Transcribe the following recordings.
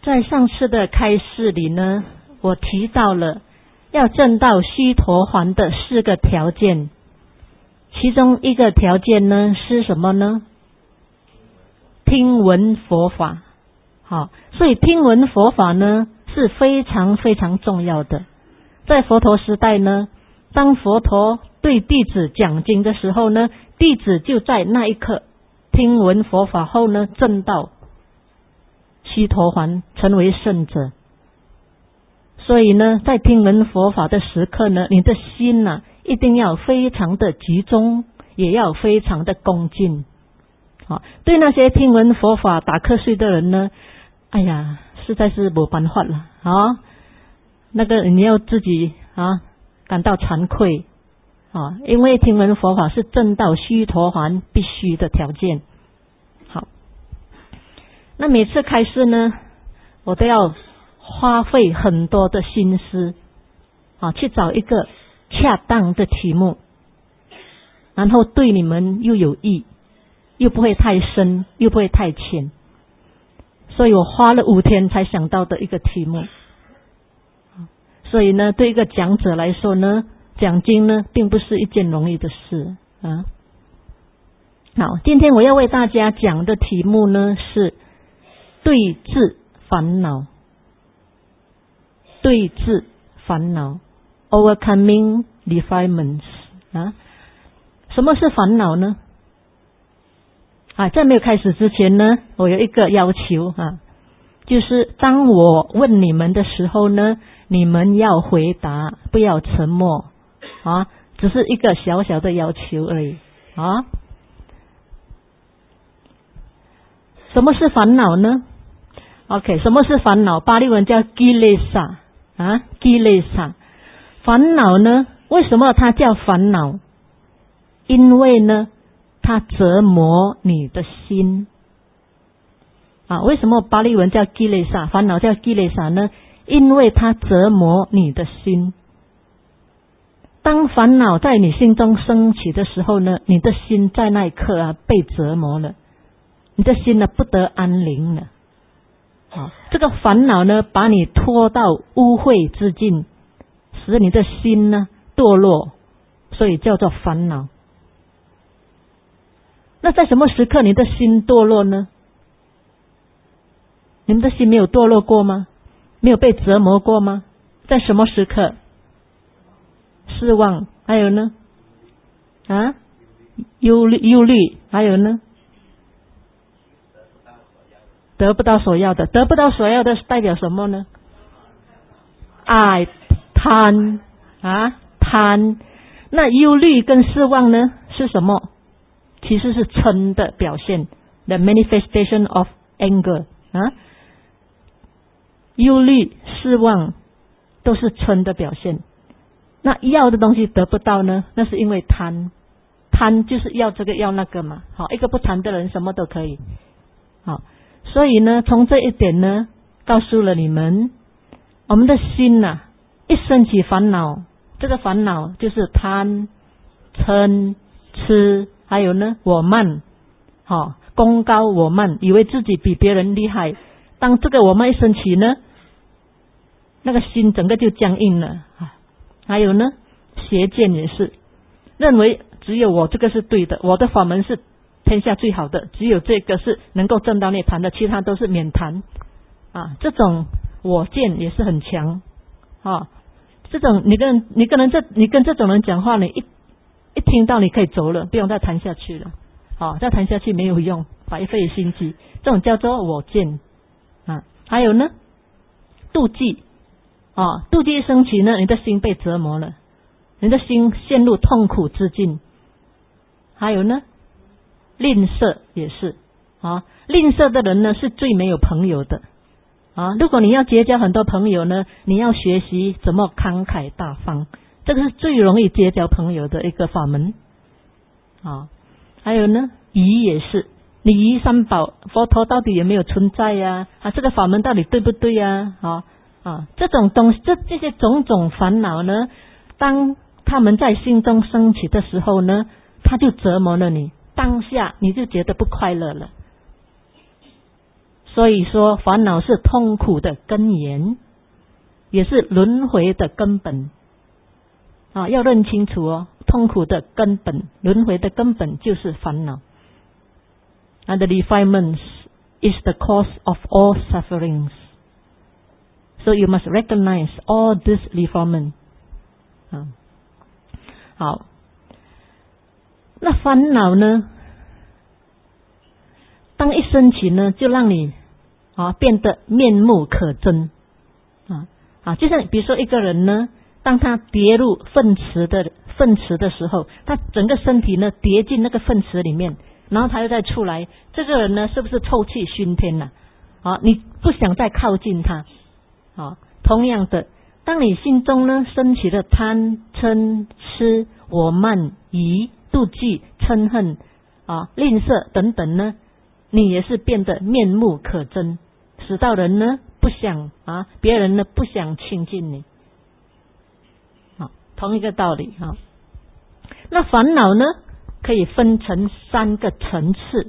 在上次的开示里呢，我提到了要证到须陀洹的4个条件，其中一个条件呢是什么呢？听闻佛法。好，所以听闻佛法呢是非常非常重要的。在佛陀时代呢，当佛陀对弟子讲经的时候呢，弟子就在那一刻听闻佛法后呢，证到须陀洹，成为圣者。所以呢，在听闻佛法的时刻呢，你的心啊一定要非常的集中，也要非常的恭敬。好，对那些听闻佛法打瞌睡的人呢，哎呀，实在是没办法了啊！那个你要自己感到惭愧啊，因为听闻佛法是证到须陀洹必须的条件。好，那每次开示呢，我都要花费很多的心思去找一个恰当的题目，然后对你们又有益，又不会太深，又不会太浅，所以我花了5天才想到的一个题目。所以呢，对一个讲者来说呢，讲经呢并不是一件容易的事啊。好，今天我要为大家讲的题目呢是对治烦恼。对治烦恼 ，overcoming defilements 啊。什么是烦恼呢？在没有开始之前呢，我有一个要求就是当我问你们的时候呢，你们要回答，不要沉默只是一个小小的要求而已什么是烦恼呢 ？OK， 什么是烦恼？巴利文叫 Kilesa，Kilesa。烦恼呢，为什么它叫烦恼？因为呢，它折磨你的心为什么巴利文叫 Kilesa， 烦恼叫 Kilesa 呢？因为它折磨你的心。当烦恼在你心中升起的时候呢，你的心在那一刻被折磨了，你的心呢不得安宁了。这个烦恼呢把你拖到污秽之境，使你的心呢堕落，所以叫做烦恼。那在什么时刻你的心堕落呢？你们的心没有堕落过吗？没有被折磨过吗？在什么时刻？失望，还有呢？忧虑，还有呢？得不到所要的，得不到所要的代表什么呢？爱、贪贪。那忧虑跟失望呢是什么？其实是嗔的表现 ，the manifestation of anger 忧虑、失望都是嗔的表现。那要的东西得不到呢，那是因为贪，贪就是要这个要那个嘛。好，一个不贪的人什么都可以。好，所以呢，从这一点呢，告诉了你们，我们的心一升起烦恼，这个烦恼就是贪、嗔、痴，还有呢我慢，功高我慢，以为自己比别人厉害。当这个我慢一升起呢，那个心整个就僵硬了。还有呢，邪见也是，认为只有我这个是对的，我的法门是天下最好的，只有这个是能够证到涅槃的，其他都是免谈这种我见也是很强这种你跟这种人讲话，你一听到你可以走了，不用再谈下去了再谈下去没有用，白费心机，这种叫做我见还有呢，妒忌妒忌一升起呢，你的心被折磨了，你的心陷入痛苦之境。还有呢，吝啬也是吝啬的人呢是最没有朋友的如果你要结交很多朋友呢，你要学习怎么慷慨大方，这个是最容易结交朋友的一个法门还有呢，疑也是，你疑三宝，佛陀到底有没有存在这个法门到底对不对这种东西，这些种种烦恼呢，当他们在心中升起的时候呢，他就折磨了你，当下你就觉得不快乐了。 所以说烦恼是痛苦的根源，也是轮回的根本啊，要认清楚哦，痛苦的根本，轮回的根本就是烦恼。And the defilement is the cause of all sufferings. So you must recognize all this defilement. 好，那烦恼呢？当一升起呢，就让你变得面目可憎就像比如说一个人呢，当他跌入粪池的时候，他整个身体呢跌进那个粪池里面，然后他又再出来，这个人呢是不是臭气熏天了？你不想再靠近他。同样的，当你心中呢升起了贪嗔痴我慢疑妒忌嗔恨吝啬等等呢，你也是变得面目可憎，使到人呢不想别人呢不想亲近你。同一个道理那烦恼呢可以分成3个层次。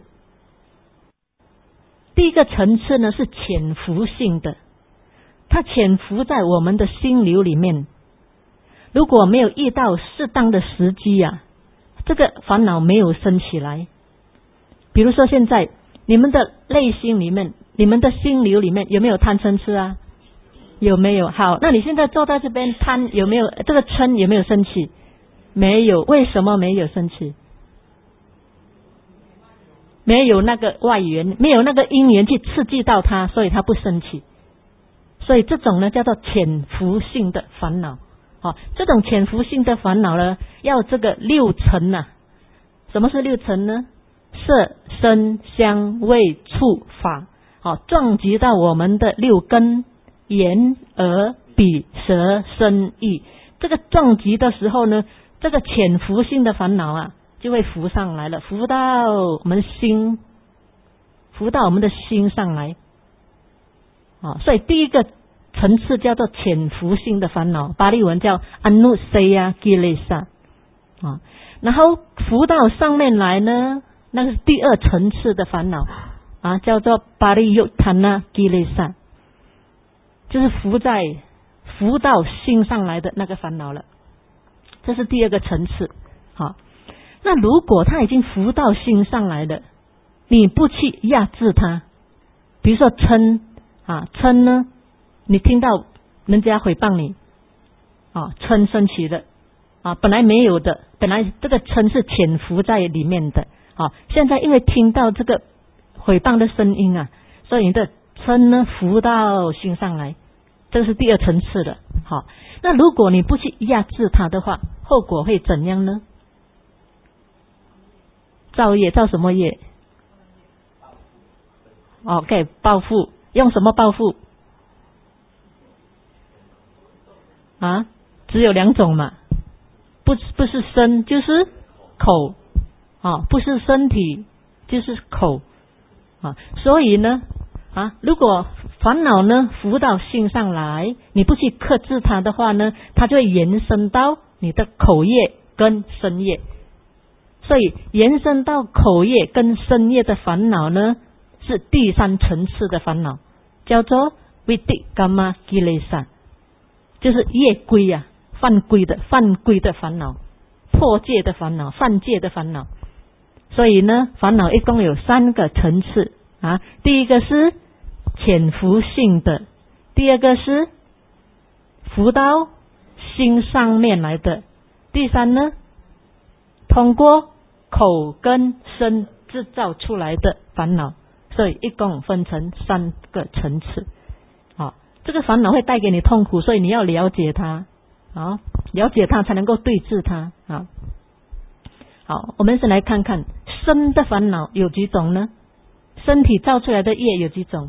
第一个层次呢是潜伏性的，它潜伏在我们的心流里面，如果没有遇到适当的时机这个烦恼没有升起来。比如说现在你们的内心里面，你们的心流里面有没有贪嗔痴有没有？好，那你现在坐在这边，贪有没有？这个嗔有没有升起？没有。为什么没有升起？没有那个外缘，没有那个因缘去刺激到它，所以它不升起。所以这种呢叫做潜伏性的烦恼。这种潜伏性的烦恼呢，要这个6层什么是6层呢？色声香味触法撞击到我们的6根，眼耳鼻舌身意。这个撞击的时候呢，这个潜伏性的烦恼就会浮上来了，浮到我们的心上来所以第一个层次叫做潜伏性的烦恼，巴利文叫 Anusaya Kilesa 然后浮到上面来呢，那是第2层次的烦恼叫做 Pariyuttana Kilesa， 就是浮到心上来的那个烦恼了，这是第2个层次。那如果它已经浮到心上来了，你不去压制它，比如说嗔呢，你听到人家诽谤你嗔升起的本来没有的，本来这个嗔是潜伏在里面的现在因为听到这个诽谤的声音所以你的嗔呢浮到心上来，这是第2层次的。那如果你不去压制它的话，后果会怎样呢？造业，造什么业？OK， 报复。用什么报复只有2种嘛，不是身就是口不是身体就是口所以呢如果烦恼呢浮到心上来，你不去克制它的话呢，它就会延伸到你的口业跟身业。所以延伸到口业跟身业的烦恼呢，是第3层次的烦恼，叫做 Vitikama Kilesa， 就是业规犯规的烦恼，破戒的烦恼，犯戒的烦恼。所以呢，烦恼一共有3个层次第一个是潜伏性的，第2个是浮到心上面来的，第3呢，通过口跟身制造出来的烦恼。所以一共分成3个层次这个烦恼会带给你痛苦，所以你要了解它了解它才能够对治它好，我们先来看看身的烦恼有几种呢？身体造出来的业有几种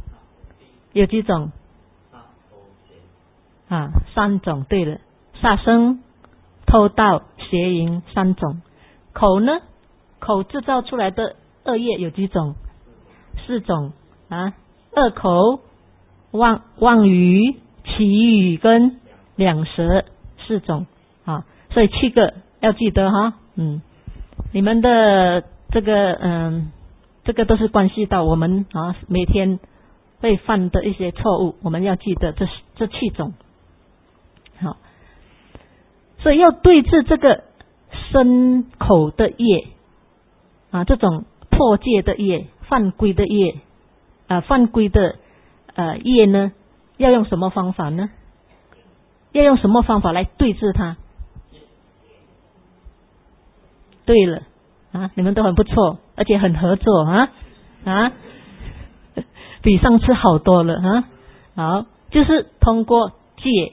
3种。对了，杀生偷盗邪淫3种。口呢，口制造出来的恶业有几种？4种恶口、妄语、绮语跟两舌4种所以7个要记得你们的这个这个都是关系到我们每天会犯的一些错误，我们要记得这7种。好，所以要对治这个身口的业这种破戒的业、犯规的业犯规的业呢，要用什么方法呢？要用什么方法来对治它？对了你们都很不错，而且很合作比上次好多了好，就是通过戒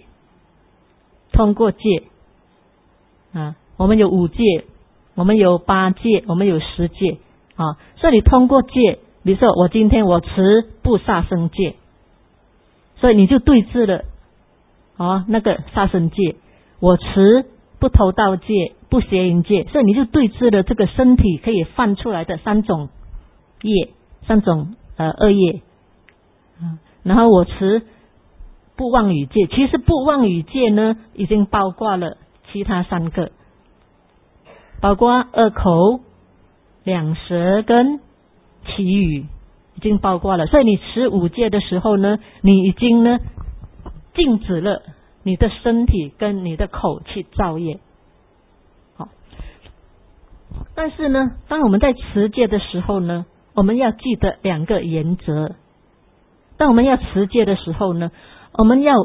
我们有5戒，我们有8戒，我们有10戒所以你通过戒，比如说我今天我持不杀生戒，所以你就对治了那个杀生戒，我持不偷盗戒、不邪淫戒，所以你就对治了这个身体可以犯出来的3种业、3种恶业然后我持不妄语戒，其实不妄语戒呢，已经包括了其他3个，包括2口、2舌跟绮语，已经包括了。所以你持5戒的时候呢，你已经呢禁止了你的身体跟你的口去造业。好，但是呢，当我们在持戒的时候呢，我们要记得2个原则。当我们要持戒的时候呢，我们要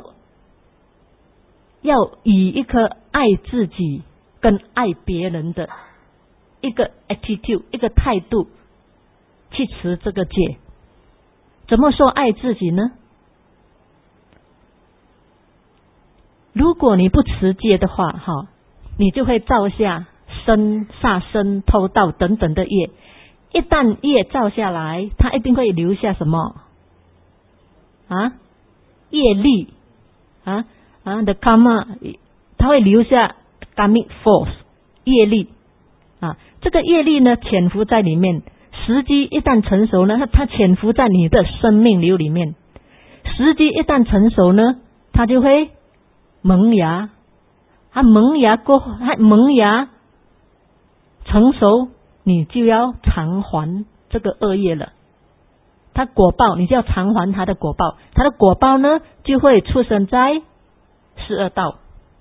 以一颗爱自己跟爱别人的一个 attitude 一个态度去持这个戒。怎么说爱自己呢？如果你不持戒的话你就会造下杀生、偷盗等等的业。一旦业造下来，它一定会留下什么业力the karma， 它会留下 karmic force 业力这个业力呢潜伏在里面，时机一旦成熟呢，它潜伏在你的生命流里面，时机一旦成熟呢，它就会萌芽，它萌芽成熟，你就要偿还这个恶业了。它果报你就要偿还它的果报，它的果报呢就会出生在12道。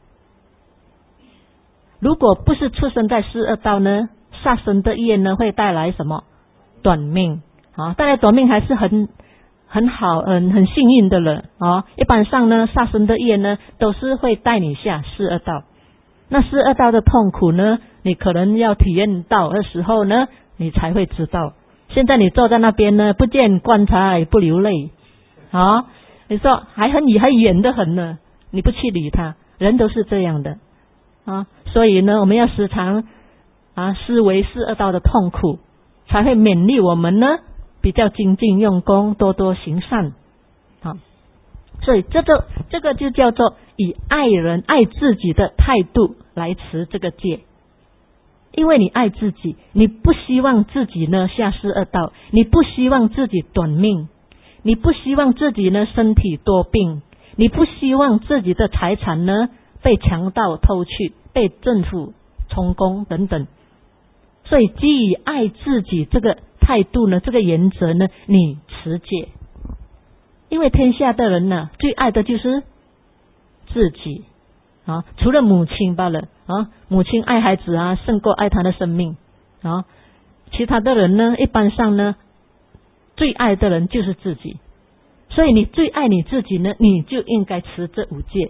如果不是出生在12道呢，杀生的业呢会带来什么？短命带来短命还是很好很幸运的了一般上呢，杀生的业呢都是会带你下12道。那12道的痛苦呢，你可能要体验到的时候呢，你才会知道。现在你坐在那边呢，不见棺材不流泪你说还远得很呢，你不去理他，人都是这样的所以呢，我们要时常思维12道的痛苦，才会勉励我们呢比较精进用功，多多行善所以这个就叫做以爱人爱自己的态度来持这个戒。因为你爱自己，你不希望自己呢下12道，你不希望自己短命，你不希望自己呢身体多病，你不希望自己的财产呢被强盗偷去，被政府充公等等。所以基于爱自己这个态度呢，这个原则呢，你持戒。因为天下的人呢，最爱的就是自己除了母亲罢了母亲爱孩子胜过爱他的生命其他的人呢，一般上呢，最爱的人就是自己。所以你最爱你自己呢，你就应该持这5戒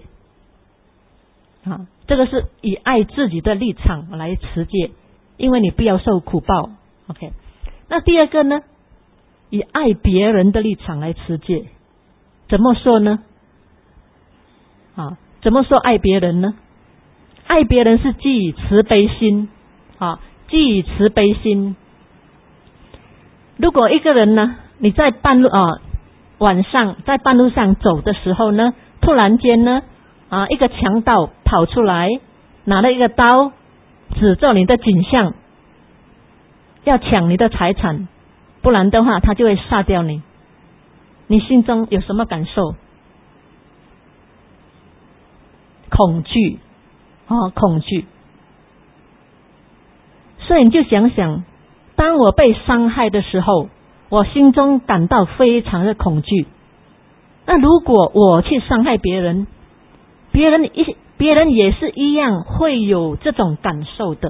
这个是以爱自己的立场来持戒，因为你不要受苦报。 OK， 那第2个呢，以爱别人的立场来持戒。怎么说呢怎么说爱别人呢？爱别人是基于慈悲心基于慈悲心。如果一个人呢，你在晚上在半路上走的时候呢，突然间呢一个强盗跑出来，拿了一个刀指着你的颈项，要抢你的财产，不然的话他就会杀掉你。你心中有什么感受？恐惧恐惧。所以你就想想， 当我被伤害的时候，我心中感到非常的恐惧。那如果我去伤害别人，别人也是一样会有这种感受的。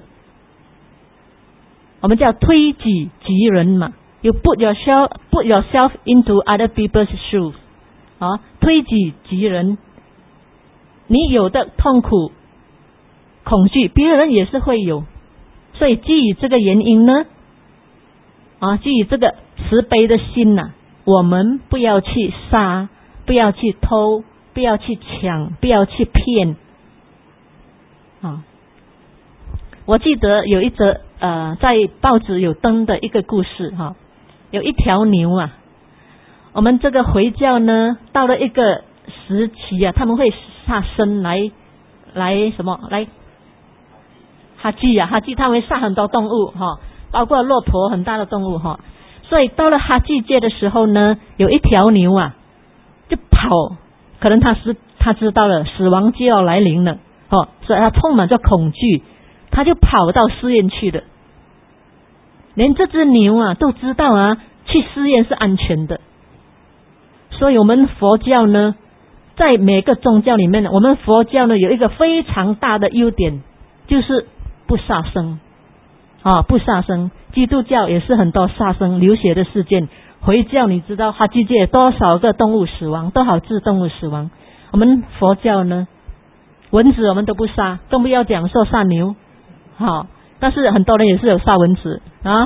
我们叫推己及人嘛。You put yourself into other people's shoes. 推己及人，你有的痛苦、恐惧，别人也是会有。所以基于这个原因呢，基于这个慈悲的心我们不要去杀，不要去偷，不要去抢，不要去骗。我记得有一则在报纸有登的一个故事有一条牛我们这个回教呢，到了一个时期他们会杀生来什么来哈祭他们会杀很多动物包括骆驼很大的动物所以到了哈祭节的时候呢，有一条牛就跑，可能他知道了死亡就要来临了所以他充满着恐惧，他就跑到寺院去了。连这只牛都知道去寺院是安全的。所以我们佛教呢，在每个宗教里面我们佛教呢有一个非常大的优点，就是不杀生不杀生。基督教也是很多杀生流血的事件，回教你知道哈祭节多少个动物死亡，多少只动物死亡。我们佛教呢，蚊子我们都不杀，更不要讲说杀牛但是很多人也是有杀蚊子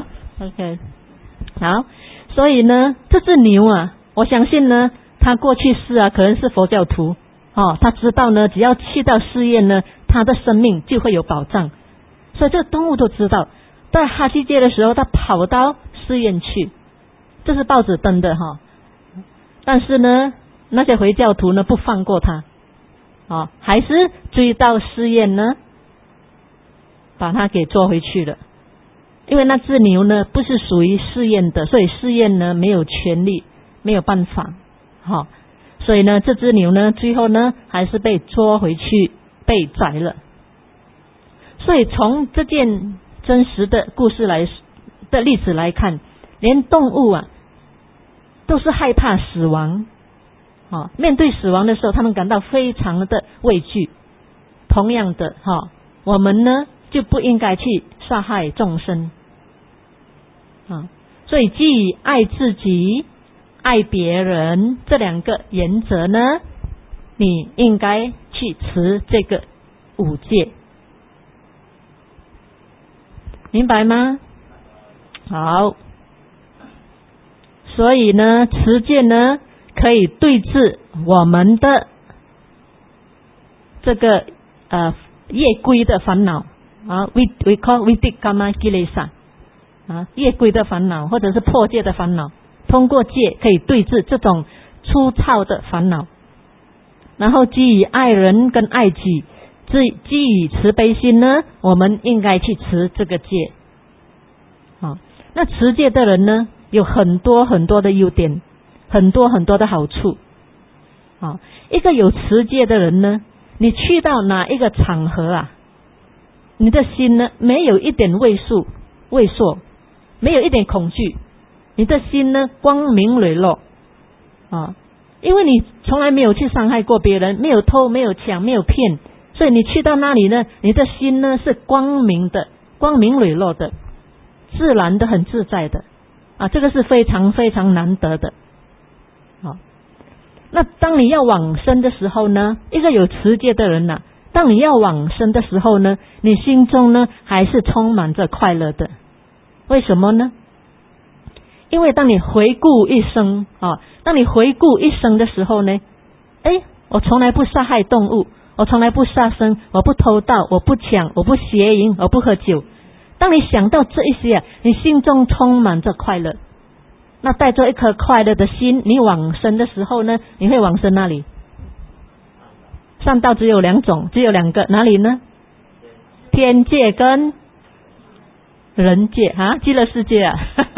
OK 好，所以呢这只牛我相信呢他过去世可能是佛教徒他知道呢只要去到寺院呢，他的生命就会有保障。所以这个动物都知道，在哈祭节的时候他跑到寺院去，这是报纸登的但是呢那些回教徒呢不放过他还是追到寺院呢，把他给捉回去了。因为那只牛呢不是属于寺院的，所以寺院呢没有权利，没有办法所以呢这只牛呢最后呢还是被捉回去，被宰了。所以从这件真实的故事的例子来看，连动物都是害怕死亡面对死亡的时候他们感到非常的畏惧。同样的我们呢就不应该去杀害众生所以基于爱自己爱别人这两个原则呢，你应该去持这个五戒，明白吗？好，所以呢持戒呢可以对治我们的这个业归的烦恼we call vitikama kilesa业归的烦恼或者是破戒的烦恼，通过戒可以对治这种粗糙的烦恼。然后基于爱人跟爱己，基于慈悲心呢，我们应该去持这个戒那持戒的人呢有很多很多的优点，很多很多的好处一个有持戒的人呢，你去到哪一个场合你的心呢没有一点畏缩，没有一点恐惧，你的心呢光明磊落因为你从来没有去伤害过别人，没有偷，没有抢，没有骗，所以你去到那里呢，你的心呢是光明的，光明磊落的，自然的，很自在的这个是非常非常难得的那当你要往生的时候呢，一个有持戒的人当你要往生的时候呢，你心中呢还是充满着快乐的。为什么呢？因为当你回顾一生当你回顾一生的时候呢，我从来不杀害动物，我从来不杀生，我不偷盗，我不抢，我不邪淫，我不喝酒。当你想到这一些你心中充满着快乐，那带着一颗快乐的心，你往生的时候呢，你会往生哪里？善道只有两种，只有两个，哪里呢？天界跟人界极乐世界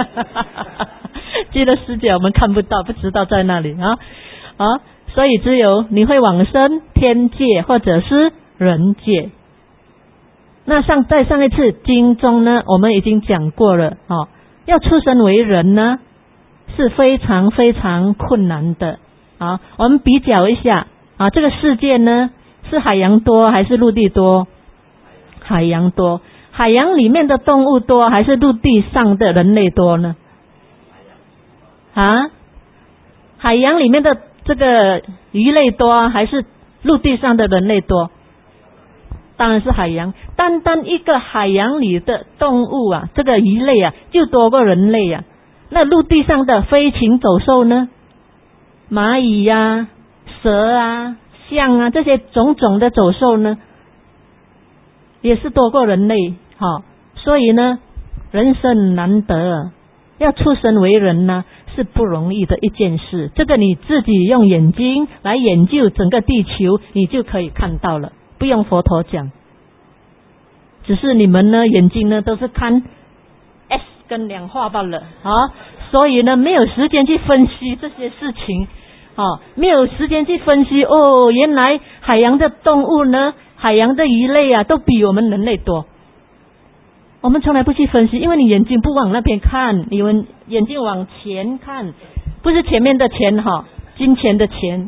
极乐世界我们看不到，不知道在哪里所以只有你会往生天界或者是人界。那在上一次经中呢，我们已经讲过了要出生为人呢，是非常非常困难的啊。我们比较一下啊，这个世界呢，是海洋多还是陆地多？海洋多。海洋里面的动物多还是陆地上的人类多呢？啊，海洋里面的这个鱼类多还是陆地上的人类多？当然是海洋。单单一个海洋里的动物啊，这个鱼类啊，就多过人类啊。那陆地上的飞禽走兽呢？蚂蚁啊、蛇啊、象啊，这些种种的走兽呢，也是多过人类。所以呢，人生难得，要出生为人呢，是不容易的一件事。这个你自己用眼睛来研究整个地球，你就可以看到了，不用佛陀讲。只是你们呢，眼睛呢都是看 S 跟2画罢了所以呢，没有时间去分析这些事情没有时间去分析原来海洋的动物呢，海洋的鱼类啊，都比我们人类多。我们从来不去分析，因为你眼睛不往那边看，你们眼睛往前看，不是前面的钱金钱的钱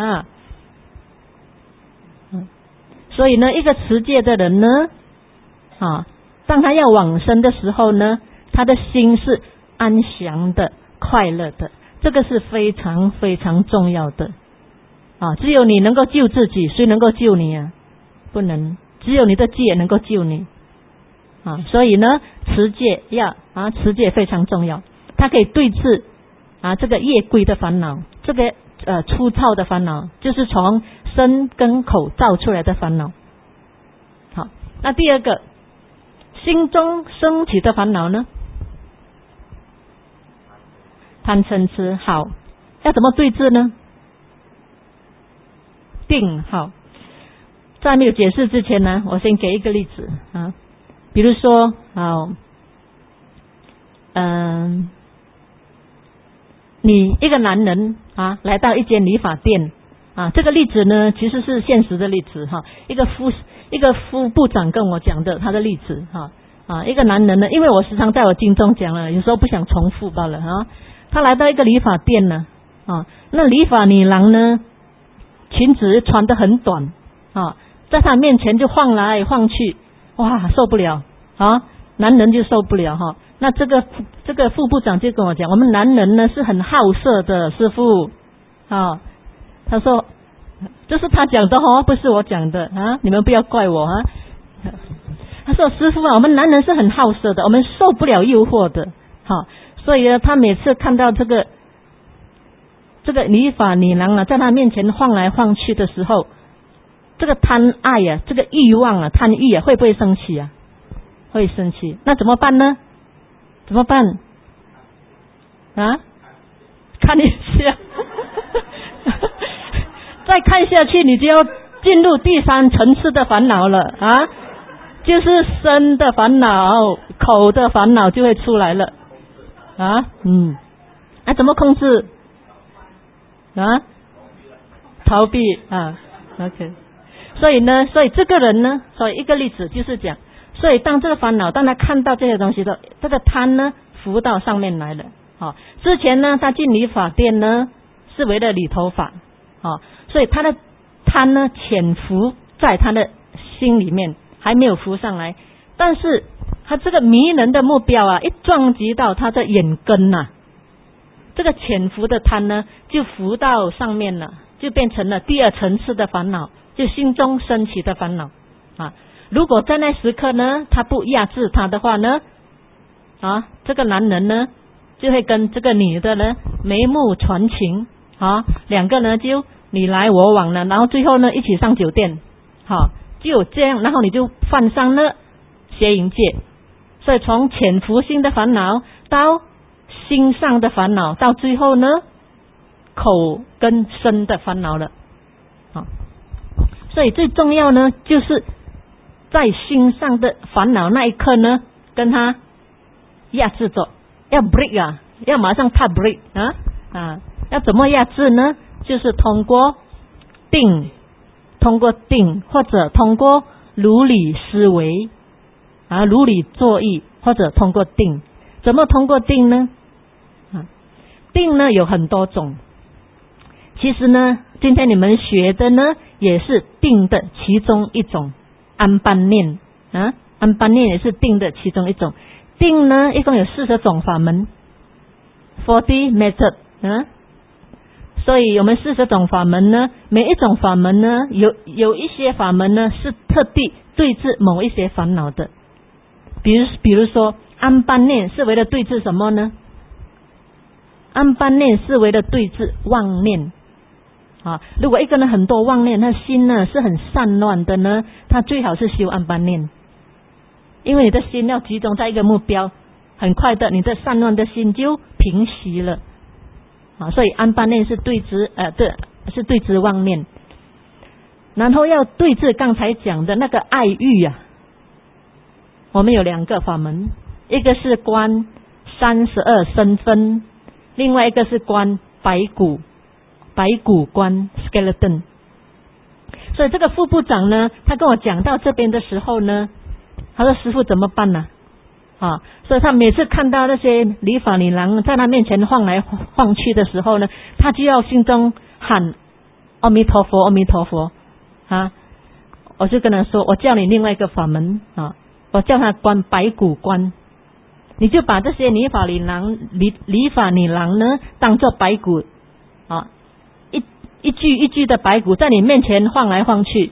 所以呢，一个持戒的人呢当他要往生的时候呢，他的心是安详的、快乐的，这个是非常非常重要的只有你能够救自己，谁能够救你啊？不能，只有你的戒能够救你所以呢，持戒持戒非常重要，它可以对治这个业归的烦恼，这个粗糙的烦恼，就是从身跟口造出来的烦恼。好，那第二个，心中升起的烦恼呢？贪嗔痴。好，要怎么对治呢？定。好，在没有解释之前呢，我先给一个例子比如说你一个男人来到一间理发店这个例子呢，其实是现实的例子一个副部长跟我讲的他的例子一个男人呢，因为我时常在我经中讲了，有时候不想重复罢了他来到一个理发店呢那理发女郎呢，裙子穿得很短在他面前就晃来晃去，哇，受不了男人就受不了那这个副部长就跟我讲，我们男人呢是很好色的，师父他说这是他讲的不是我讲的你们不要怪我他说师父我们男人是很好色的，我们受不了诱惑的所以呢，他每次看到这个理发女郎在他面前晃来晃去的时候，这个贪爱这个欲望贪欲会不会生气会生气。那怎么办呢？怎么办看一下再看下去你就要进入第3层次的烦恼了就是身的烦恼、口的烦恼就会出来了怎么控制逃避OK。所以这个人呢，所以一个例子就是讲，所以当这个烦恼，当他看到这些东西的，这个贪呢浮到上面来了之前呢他进理发店呢是为了理头发所以他的贪呢潜伏在他的心里面，还没有浮上来，但是他这个迷人的目标一撞击到他的眼根这个潜伏的贪呢就浮到上面了，就变成了第2层次的烦恼，就心中升起的烦恼如果在那时刻呢他不压制他的话呢这个男人呢就会跟这个女的呢眉目传情两个呢就你来我往了，然后最后呢一起上酒店就有这样，然后你就犯上了邪淫戒。所以从潜伏心的烦恼到心上的烦恼，到最后呢口跟身的烦恼了所以最重要呢就是在心上的烦恼那一刻呢跟他压制着，要 break 要马上踏 break 要怎么压制呢？就是通过定或者通过如理思维如理作意，或者通过定。 怎么通过定呢？定呢有很多种，其实呢今天你们学的呢也是定的其中一种，安般念安般念也是定的其中一种。定呢一共有40种法门， 40 method，所以我们40种法门呢，每一种法门呢有一些法门呢是特地对治某一些烦恼的。比如说安般念是为了对治什么呢？安般念是为了对治妄念如果一个人很多妄念，他心呢是很散乱的呢，他最好是修安般念，因为你的心要集中在一个目标，很快的你的散乱的心就平息了所以安般念是对治妄念。然后要对治刚才讲的那个爱欲我们有2个法门，一个是观32身分，另外一个是观白骨观 skeleton。 所以这个副部长呢，他跟我讲到这边的时候呢，他说师父怎么办呢？所以他每次看到那些理发女郎在他面前晃来晃去的时候呢，他就要心中喊阿弥陀佛阿弥陀佛我就跟他说，我教你另外一个法门我叫他观白骨观，你就把这些理发女郎呢当作白骨一具一具的白骨在你面前晃来晃去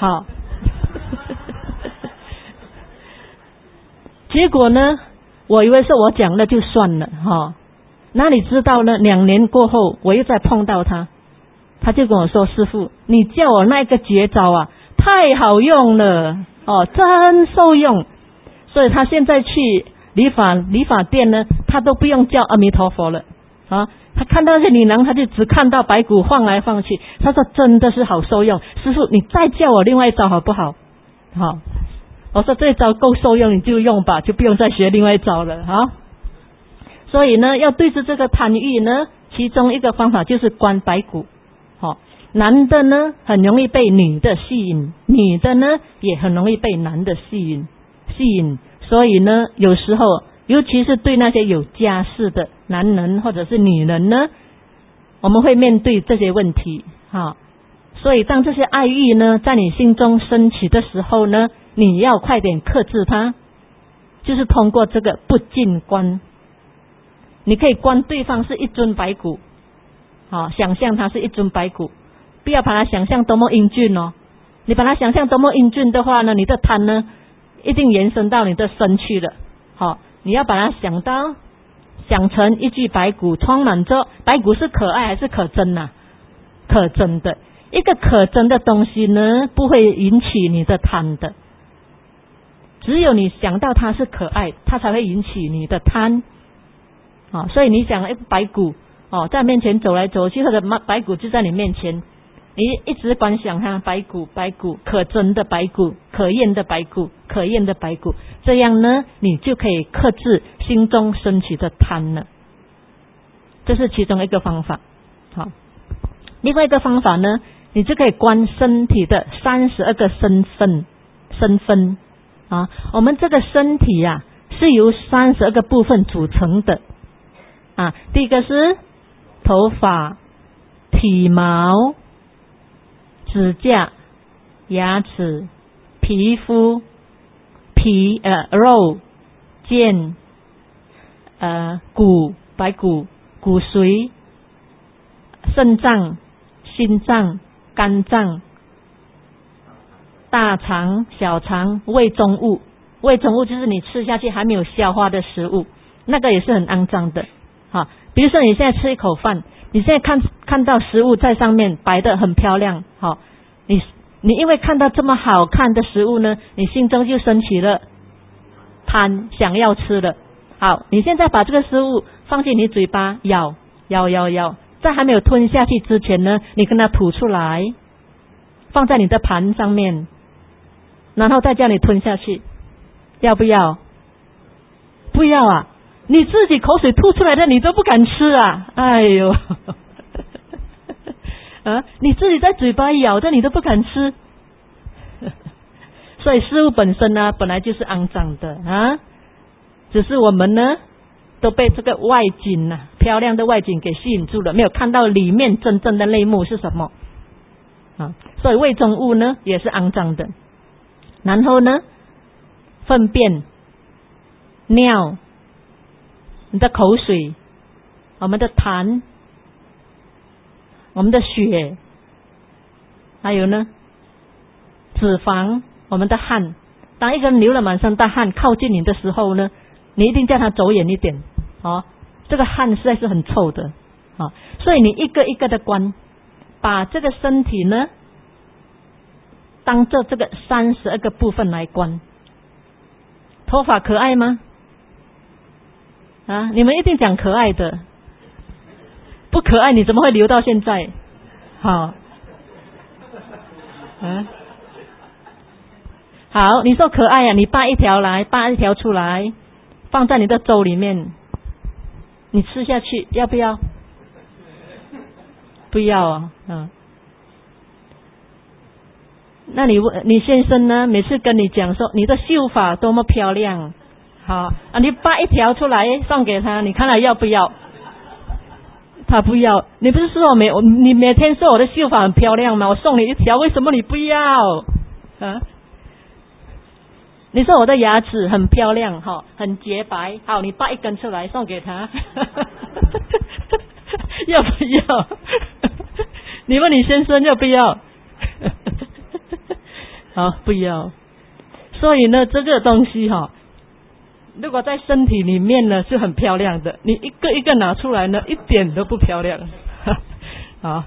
结果呢，我以为是我讲了就算了哪里知道呢，2年过后我又再碰到他，他就跟我说，师父你叫我那个绝招太好用了真受用。所以他现在去理发店呢，他都不用叫阿弥陀佛了他看到这女郎，他就只看到白骨晃来晃去，他说真的是好受用，师父你再叫我另外一招好不好？我说这一招够受用你就用吧，就不用再学另外一招了所以呢要对治这个贪欲呢，其中一个方法就是观白骨男的呢很容易被女的吸引，女的呢也很容易被男的吸引，所以呢有时候尤其是对那些有家室的男人或者是女人呢，我们会面对这些问题所以当这些爱欲呢在你心中升起的时候呢，你要快点克制它，就是通过这个不净观。你可以观对方是一尊白骨想象它是一尊白骨，不要把它想象多么英俊你把它想象多么英俊的话呢，你的贪呢一定延伸到你的身去了你要把它想成一具白骨，充满着白骨是可爱还是可憎可憎的，一个可憎的东西呢不会引起你的贪的，只有你想到它是可爱，它才会引起你的贪所以你想一个白骨在面前走来走去，或者白骨就在你面前，你一直观想它白骨可憎的白骨，可厌的白骨，可厌的白骨，这样呢你就可以克制心中升起的贪了。这是其中一个方法另外一个方法呢，你就可以观身体的32个身分我们这个身体是由32个部分组成的第一个是头发、体毛、指甲、牙齿、皮肤、肉、腱、骨、白骨、骨髓、肾脏、心脏、肝脏、大肠、小肠、胃中物。胃中物就是你吃下去还没有消化的食物，那个也是很肮脏的比如说你现在吃一口饭，你现在看到食物在上面摆得很漂亮你因为看到这么好看的食物呢，你心中就升起了贪，想要吃了。好，你现在把这个食物放进你嘴巴咬，在还没有吞下去之前呢，你跟它吐出来，放在你的盘上面，然后再叫你吞下去，要不要？不要你自己口水吐出来的你都不敢吃哎呦你自己在嘴巴咬的你都不敢吃所以食物本身本来就是肮脏的只是我们呢都被这个外景啊，漂亮的外景给吸引住了，没有看到里面真正的内幕是什么啊。所以胃中物呢也是肮脏的。然后呢，粪便、尿、你的口水、我们的痰、我们的血，还有呢脂肪、我们的汗。当一个人流了满身大汗靠近你的时候呢，你一定叫他走远一点哦。这个汗实在是很臭的啊，所以你一个一个的关，把这个身体呢当做这个32个部分来关。头发可爱吗？啊，你们一定讲可爱的，不可爱你怎么会留到现在？好，好，你说可爱啊，你扒一条来，扒一条出来，放在你的粥里面，你吃下去要不要？不要啊，那你先生呢？每次跟你讲说你的秀发多么漂亮，好啊，你扒一条出来送给他，你看他要不要？他不要。你不是说你每天说我的秀发很漂亮吗？我送你一条，为什么你不要啊？你说我的牙齿很漂亮哈，很洁白，好，你扒一根出来送给他，要不要？你问你先生要不要？好，不要。所以呢，这个东西哈，如果在身体里面呢是很漂亮的，你一个一个拿出来呢，一点都不漂亮。好，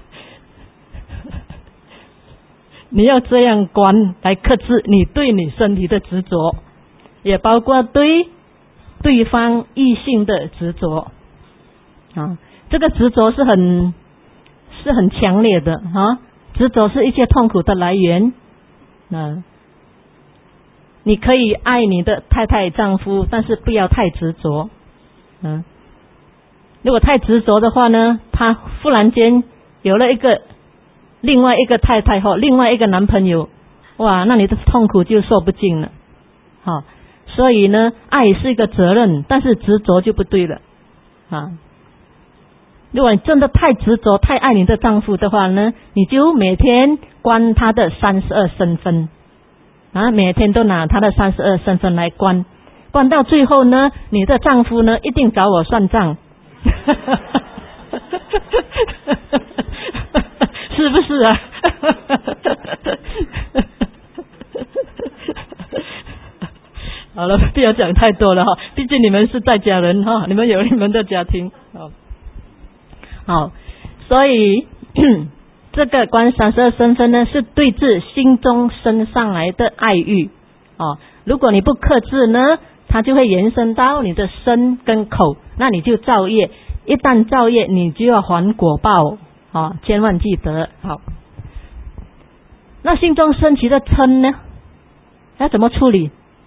你要这样观来克制你对你身体的执着，也包括对对方异性的执着啊。这个执着是很强烈的啊，执着是一切痛苦的来源。你可以爱你的太太丈夫，但是不要太执着。如果太执着的话呢，他忽然间有了另外一个太太或另外一个男朋友，哇，那你的痛苦就说不尽了。好，所以呢，爱是一个责任，但是执着就不对了啊。如果你真的太执着、太爱你的丈夫的话呢，你就每天关他的32身分啊，每天都拿他的32身分来关到最后呢，你的丈夫呢一定找我算账，是不是啊？好了，不要讲太多了哈，毕竟你们是在家人哈，你们有你们的家庭。好，所以这个观32身分呢，是对治心中生上来的爱欲哦。如果你不克制呢，它就会延伸到你的身跟口，那你就造业。一旦造业，你就要还果报哦，千万记得。好，那心中升起的嗔呢，要怎么处理？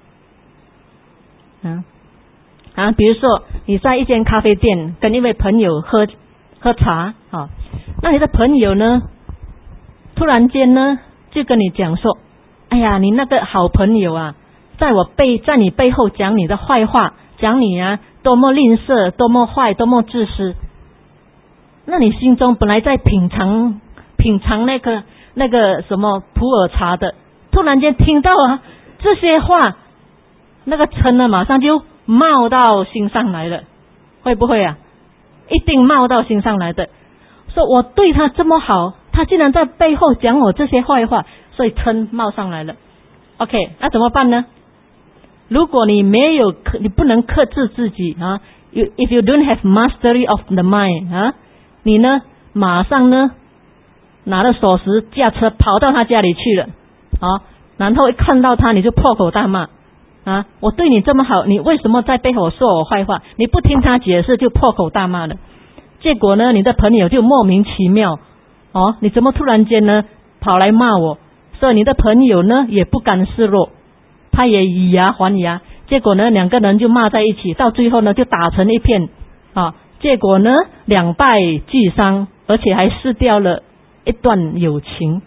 比如说你在一间咖啡店跟一位朋友喝茶啊，那你的朋友呢，突然间呢就跟你讲说，哎呀，你那个好朋友啊，在你背后讲你的坏话，讲你啊多么吝啬，多么坏，多么自私。那你心中本来在品尝那个什么普洱茶的，突然间听到这些话，那个嗔呢马上就冒到心上来了，会不会啊？一定冒到心上来的。说我对他这么好，他竟然在背后讲我这些坏话，所以嗔冒上来了。OK， 那怎么办呢？如果你不能克制自己啊 ，if you don't have mastery of the mind 啊，你呢马上呢拿了锁匙驾车跑到他家里去了啊，然后一看到他你就破口大骂啊！我对你这么好，你为什么在背后说我坏话？你不听他解释就破口大骂了。结果呢，你的朋友就莫名其妙哦，你怎么突然间呢跑来骂我？所以你的朋友呢也不甘示弱，他也以牙还牙。结果呢两个人就骂在一起，到最后呢就打成一片啊！结果呢两败俱伤，而且还失掉了一段友情。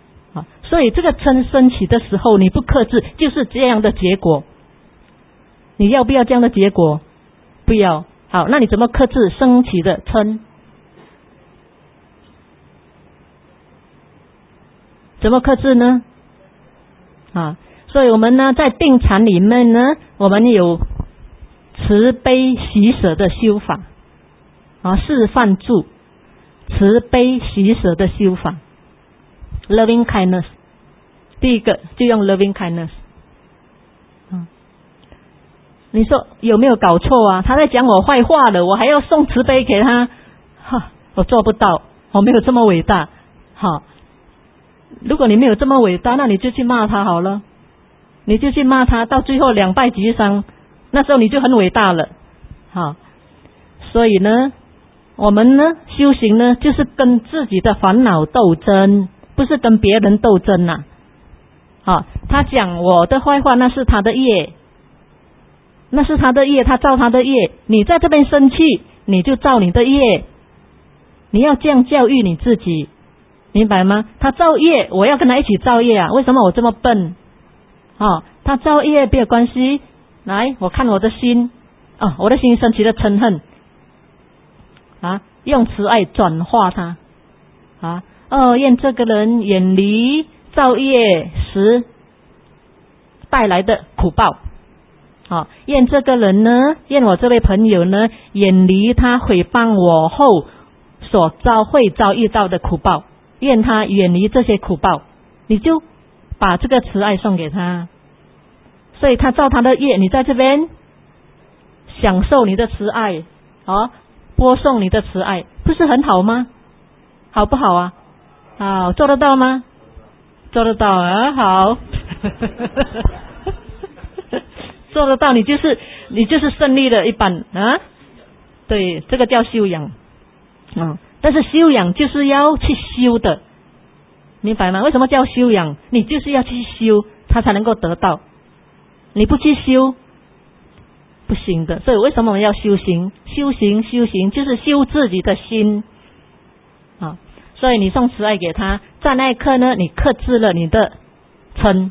所以这个嗔升起的时候，你不克制，就是这样的结果。 你要不要这样的结果？不要。好，那你怎么克制升起的嗔？怎么克制呢？所以我们呢在定禅里面呢，我们有慈悲喜舍的修法示范住慈悲喜舍的修法 loving kindness。 第一个就用 loving kindness。 你说有没有搞错啊？他在讲我坏话了，我还要送慈悲给他？我做不到，我没有这么伟大。如果你没有这么伟大，那你就去骂他好了，你就去骂他，到最后两败俱伤，那时候你就很伟大了。所以呢，我们呢修行呢，就是跟自己的烦恼斗争，不是跟别人斗争他讲我的坏话，那是他的业，那是他的业，他造他的业。你在这边生气，你就造你的业。你要这样教育你自己，明白吗？他造业，我要跟他一起造业啊？为什么我这么笨？他造业没有关系。来，我看我的心我的心升起了嗔恨用慈爱转化它愿这个人远离造业时带来的苦报。愿这个人呢，愿我这位朋友呢，远离他诽谤我后所会遭遇到的苦报，愿他远离这些苦报。你就把这个慈爱送给他，所以他造他的业，你在这边享受你的慈爱播送你的慈爱，不是很好吗？好不好啊？好，做得到吗？做得到好做得到，你就是胜利了一半对，这个叫修养但是修养就是要去修的，明白吗？为什么叫修养？你就是要去修，它才能够得到，你不去修不行的。所以为什么我们要修行？修行就是修自己的心所以你送慈爱给他，在那一刻呢，你克制了你的嗔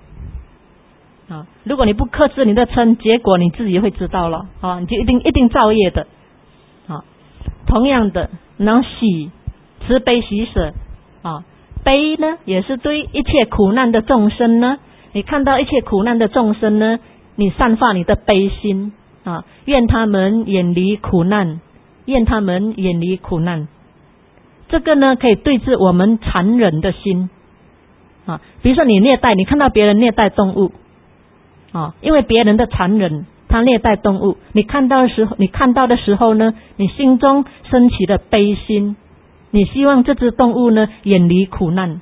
如果你不克制你的嗔，结果你自己会知道了你就一定造业的同样的，能喜慈悲喜舍悲呢，也是对一切苦难的众生呢，你看到一切苦难的众生呢，你散发你的悲心愿他们远离苦难，愿他们远离苦难。这个呢，可以对治我们残忍的心比如说你虐待，你看到别人虐待动物因为别人的残忍，他虐待动物，你看到的时候呢，你心中升起了悲心，你希望这只动物呢远离苦难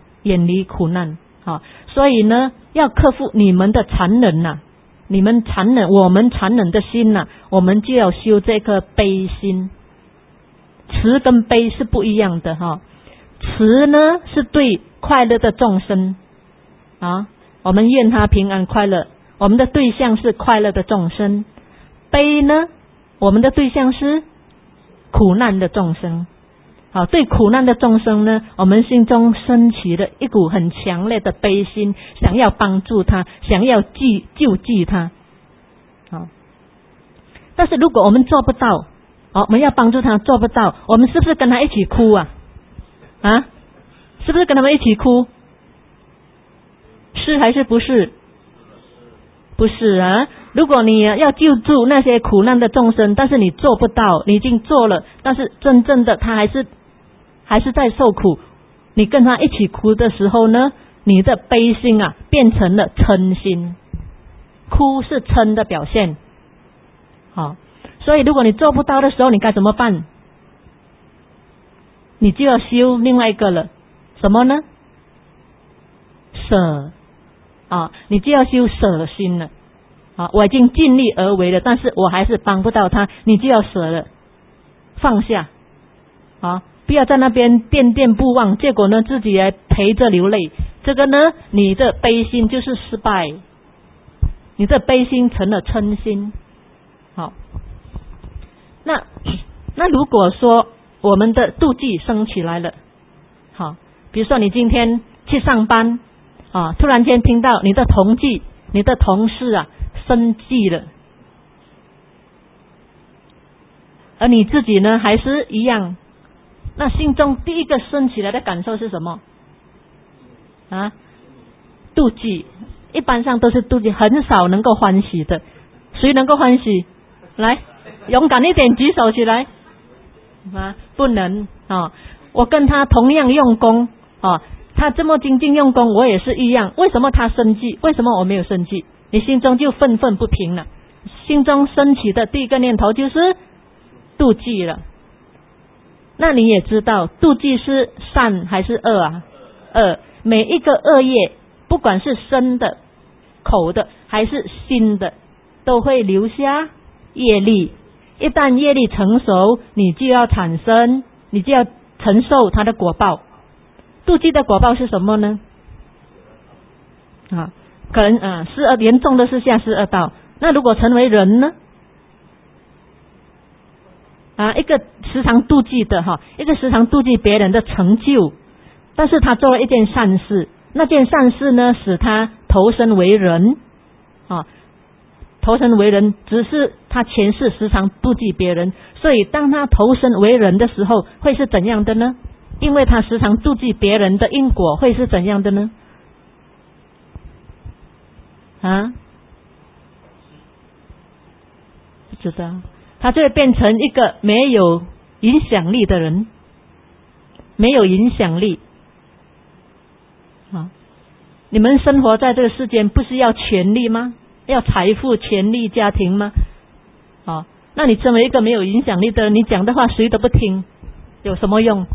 所以呢，要克服你们的残忍你们残忍，我们残忍的心我们就要修这个悲心。慈跟悲是不一样的慈呢是对快乐的众生我们愿他平安快乐，我们的对象是快乐的众生。悲呢，我们的对象是苦难的众生对苦难的众生呢，我们心中升起了一股很强烈的悲心，想要帮助他，想要救济他但是如果我们做不到我们要帮助他做不到，我们是不是跟他一起哭是不是跟他们一起哭？是还是不是？不是如果你要救助那些苦难的众生，但是你做不到，你已经做了，但是真正的他还是在受苦，你跟他一起哭的时候呢，你的悲心变成了嗔心。哭是嗔的表现所以如果你做不到的时候，你该怎么办？你就要修另外一个了，什么呢？舍你就要修舍心了我已经尽力而为了，但是我还是帮不到他，你就要舍了，放下不要在那边念念不忘，结果呢自己还陪着流泪，这个呢你的悲心就是失败，你的悲心成了嗔心那如果说我们的妒忌升起来了比如说你今天去上班突然间听到你的同事生气了而你自己呢还是一样。那心中第一个升起来的感受是什么啊？妒忌，一般上都是妒忌，很少能够欢喜的。谁能够欢喜？来，勇敢一点，举手起来啊！不能啊！我跟他同样用功啊，他这么精进用功，我也是一样。为什么他生气？为什么我没有生气？你心中就愤愤不平了。心中升起的第一个念头就是妒忌了。那你也知道，妒忌是善还是恶啊？恶。每一个恶业，不管是身的、口的还是心的，都会留下业力。一旦业力成熟，你就要产生，你就要承受它的果报。妒忌的果报是什么呢？啊，可能严重的是下士恶道。那如果成为人呢？一个时常妒忌的一个时常妒忌别人的成就，但是他做了一件善事，那件善事呢，使他投身为人投身为人，只是他前世时常妒忌别人，所以当他投身为人的时候，会是怎样的呢？因为他时常妒忌别人的因果会是怎样的呢？不知道，他就会变成一个没有影响力的人，没有影响力。你们生活在这个世间，不是要权力吗？要财富、权力、家庭吗？那你成为一个没有影响力的人，你讲的话谁都不听，有什么用？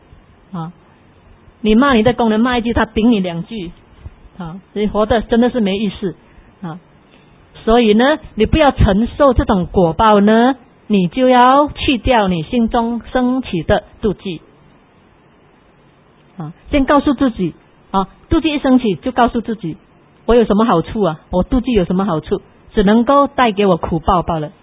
你骂你的工人骂一句，他顶你2句，你活得真的是没意思所以呢，你不要承受这种果报呢，你就要去掉你心中升起的妒忌先告诉自己妒忌一升起就告诉自己，我有什么好处啊？我妒忌有什么好处？只能够带给我苦报罢了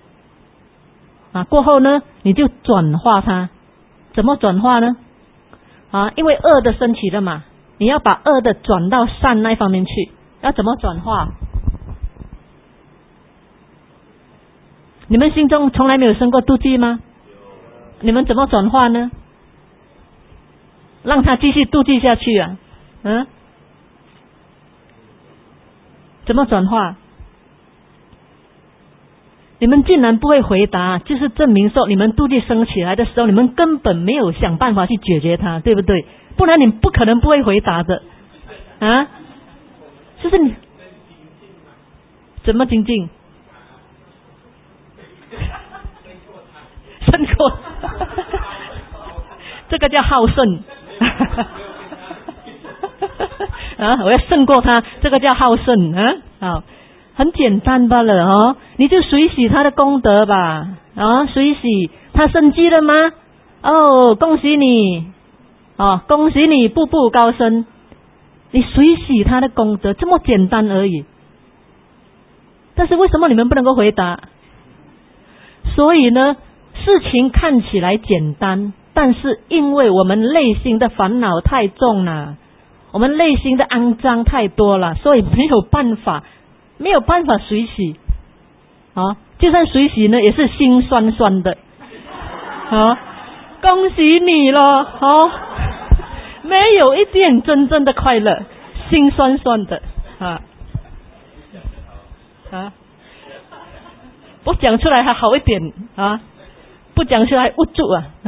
过后呢，你就转化它。怎么转化呢？因为恶的升起了嘛，你要把恶的转到善那方面去。要怎么转化？你们心中从来没有生过妒忌吗？你们怎么转化呢？让他继续妒忌下去怎么转化？你们竟然不会回答，就是证明说你们妒忌升起来的时候，你们根本没有想办法去解决它，对不对？不然你不可能不会回答的就是你怎么精进？胜过这个叫好胜我要胜过他，这个叫好胜很简单罢了你就随喜他的功德吧随喜他升级了吗？恭喜你恭喜你步步高升，你随喜他的功德，这么简单而已。但是为什么你们不能够回答？所以呢，事情看起来简单，但是因为我们内心的烦恼太重了，我们内心的肮脏太多了，所以没有办法随喜就算随喜呢，也是心酸酸的恭喜你了没有一点真正的快乐，心酸酸的我讲出来还好一点不讲出来捂住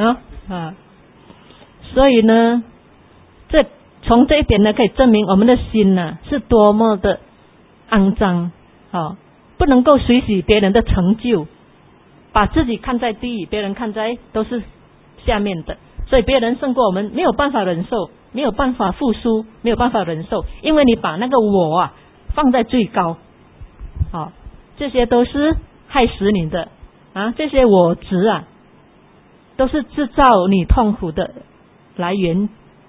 所以呢，从这一点呢，可以证明我们的心是多么的肮脏不能够随喜别人的成就，把自己看在第一，别人看在都是下面的，所以别人胜过我们没有办法忍受，没有办法复苏，没有办法忍受，因为你把那个我放在最高这些都是害死你的这些我执都是制造你痛苦的来源。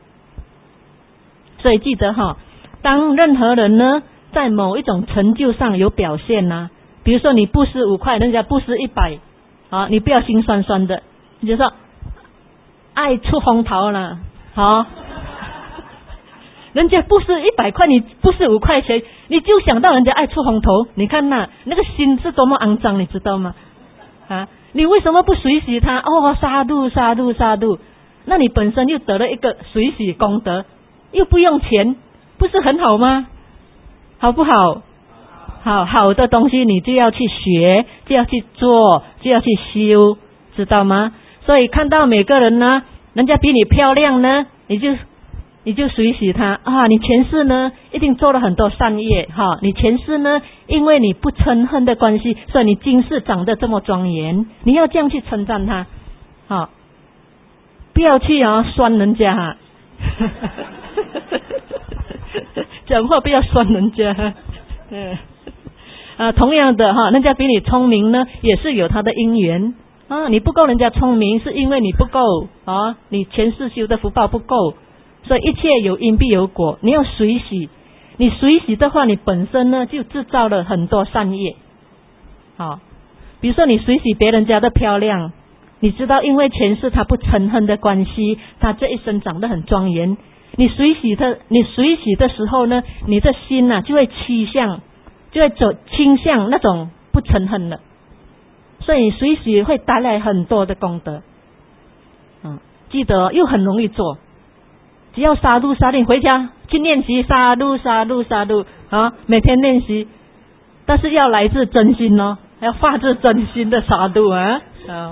所以记得当任何人呢在某一种成就上有表现比如说你布施5块，人家布施100你不要心酸酸的，你就说爱出风头了人家布施100块，你布施5块钱，你就想到人家爱出风头，你看那个心是多么肮脏，你知道吗你为什么不随喜他？哦，杀戮杀戮杀戮，那你本身又得了一个随喜功德，又不用钱，不是很好吗？好不好？好的东西你就要去学，就要去做，就要去修，知道吗？所以看到每个人呢，人家比你漂亮呢，你就随喜他啊！你前世呢一定做了很多善业哈，你前世呢因为你不嗔恨的关系，所以你今世长得这么庄严，你要这样去称赞他，好，不要去酸人家哈，讲话不要酸人家，同样的哈，人家比你聪明呢，也是有他的因缘啊。你不够人家聪明，是因为你不够啊，你前世修的福报不够。所以一切有因必有果，你要随喜，你随喜的话，你本身呢就制造了很多善业。好，比如说你随喜别人家的漂亮，你知道因为前世他不嗔恨的关系，他这一生长得很庄严。你随喜的时候呢，你的心呢就会倾向那种不嗔恨了。所以你随喜会带来很多的功德。记得又很容易做。只要杀戮杀戮，回家去练习杀戮杀戮杀戮啊！每天练习，但是要来自真心哦，要发自真心的杀戮啊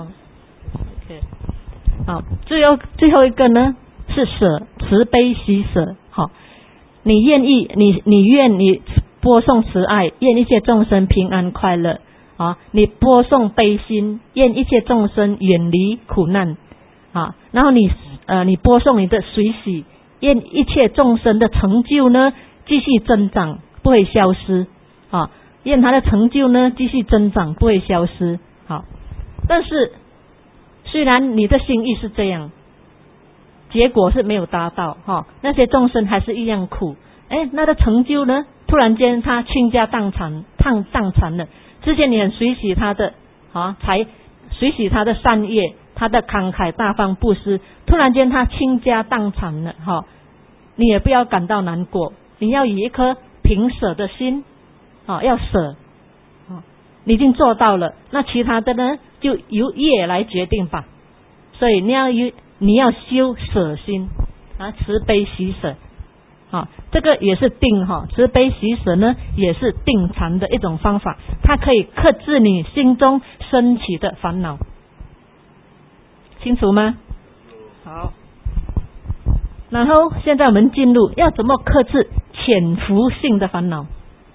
！OK， 好，最后一个呢是舍，慈悲喜舍。好，你愿你播送慈爱，愿一切众生平安快乐啊！你播送悲心，愿一切众生远离苦难啊！然后你播送你的随喜，愿一切众生的成就呢继续增长，不会消失啊！愿他的成就呢继续增长，不会消失。好，但是虽然你的心意是这样，结果是没有达到哈，那些众生还是一样苦。那的成就呢？突然间他倾家荡产了。之前你很随喜他的才随喜他的善业，他的慷慨大方布施，突然间他倾家荡产了你也不要感到难过，你要以一颗平舍的心要舍你已经做到了，那其他的呢就由业来决定吧。所以你要修舍心慈悲喜舍这个也是定慈悲喜舍呢也是定禅的一种方法，它可以克制你心中升起的烦恼。清楚吗？好，然后现在我们进入要怎么克制潜伏性的烦恼，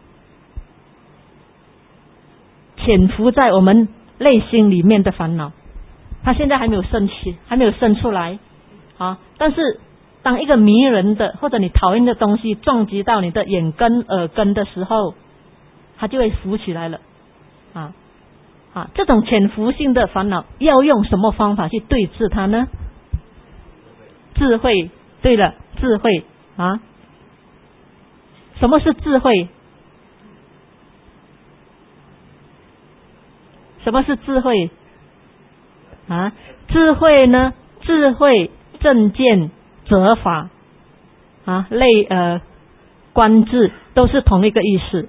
潜伏在我们内心里面的烦恼，它现在还没有生出来但是当一个迷人的或者你讨厌的东西撞击到你的眼根耳根的时候，它就会浮起来了这种潜伏性的烦恼要用什么方法去对治它呢？智慧。对了，智慧什么是智慧？什么是智慧智慧呢？智慧正见责法观智都是同一个意思。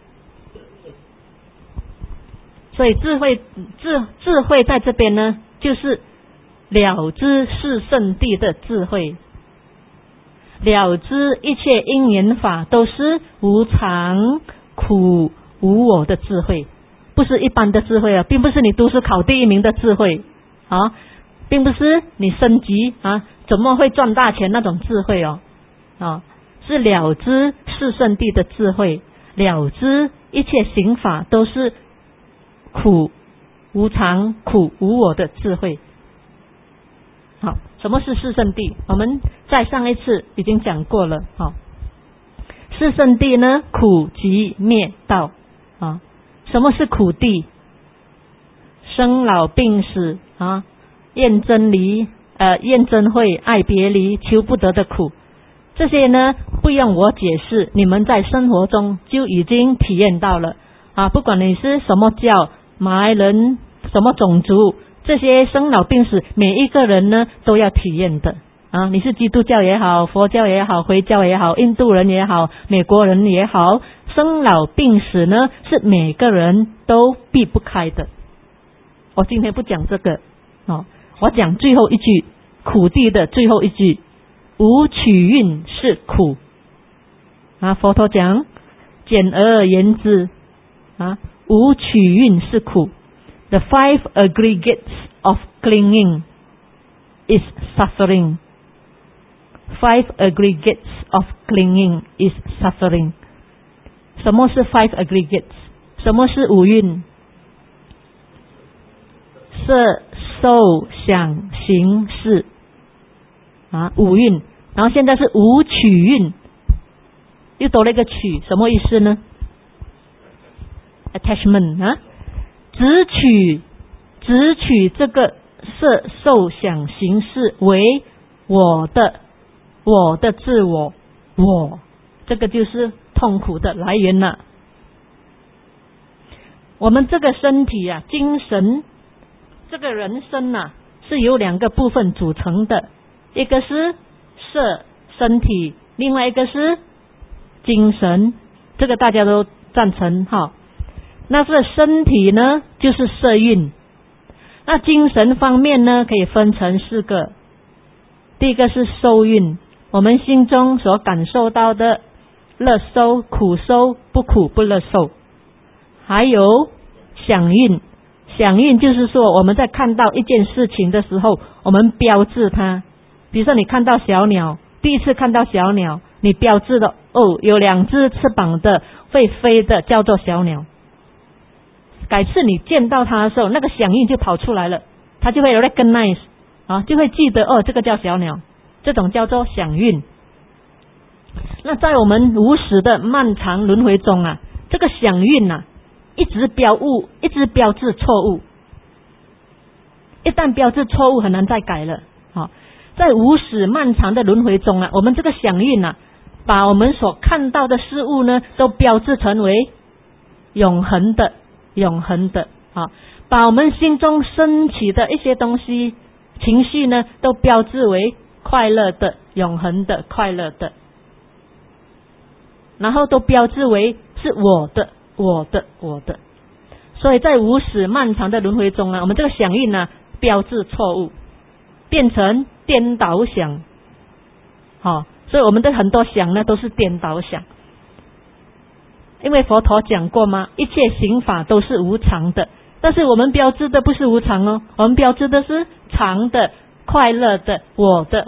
所以智慧在这边呢，就是了知是圣谛的智慧，了知一切因缘法都是无常苦无我的智慧，不是一般的智慧并不是你读书考第1名的智慧并不是你升级怎么会赚大钱那种智慧是了知是圣谛的智慧，了知一切行法都是苦无常苦无我的智慧。好，什么是四圣谛？我们在上一次已经讲过了四圣谛呢，苦集灭道什么是苦谛？生老病死厌憎离厌憎会爱别离求不得的苦，这些呢不用我解释，你们在生活中就已经体验到了不管你是什么教马来人什么种族，这些生老病死每一个人呢都要体验的你是基督教也好，佛教也好，回教也好，印度人也好，美国人也好，生老病死呢是每个人都避不开的我今天不讲这个我讲最后一句，苦地的最后一句，无取运是苦佛陀讲，简而言之无取运是苦。 The 5 aggregates of clinging is suffering. 5 aggregates of clinging is suffering. 什么是 5 aggregates？ 什么是五蕴？色受想行识五蕴，然后现在是无取运，又多了一个取，什么意思呢？ Attachment 只取这个色受想行识为我的自我，这个就是痛苦的来源了。我们这个身体精神这个人生是由2个部分组成的，一个是色身体，另外一个是精神，这个大家都赞成那这身体呢就是色蕴，那精神方面呢可以分成4个。第一个是受蕴，我们心中所感受到的乐受、苦受、不苦不乐受。还有想蕴，想蕴就是说我们在看到一件事情的时候，我们标志它。比如说你看到小鸟，第一次看到小鸟，你标志的有2只翅膀的会飞的叫做小鸟。改次你见到它的时候，那个响应就跑出来了，它就会 recognize 就会记得这个叫小鸟，这种叫做响运。那在我们无始的漫长轮回中这个响运一直标志错误，一旦标志错误很难再改了在无始漫长的轮回中我们这个响运把我们所看到的事物呢都标志成为永恒的把我们心中升起的一些东西情绪呢都标志为快乐的、永恒的、快乐的，然后都标志为是我的。所以在无始漫长的轮回中我们这个响应标志错误，变成颠倒想所以我们的很多想呢都是颠倒想。因为佛陀讲过吗？一切行法都是无常的，但是我们标志的不是无常我们标志的是常的、快乐的、我的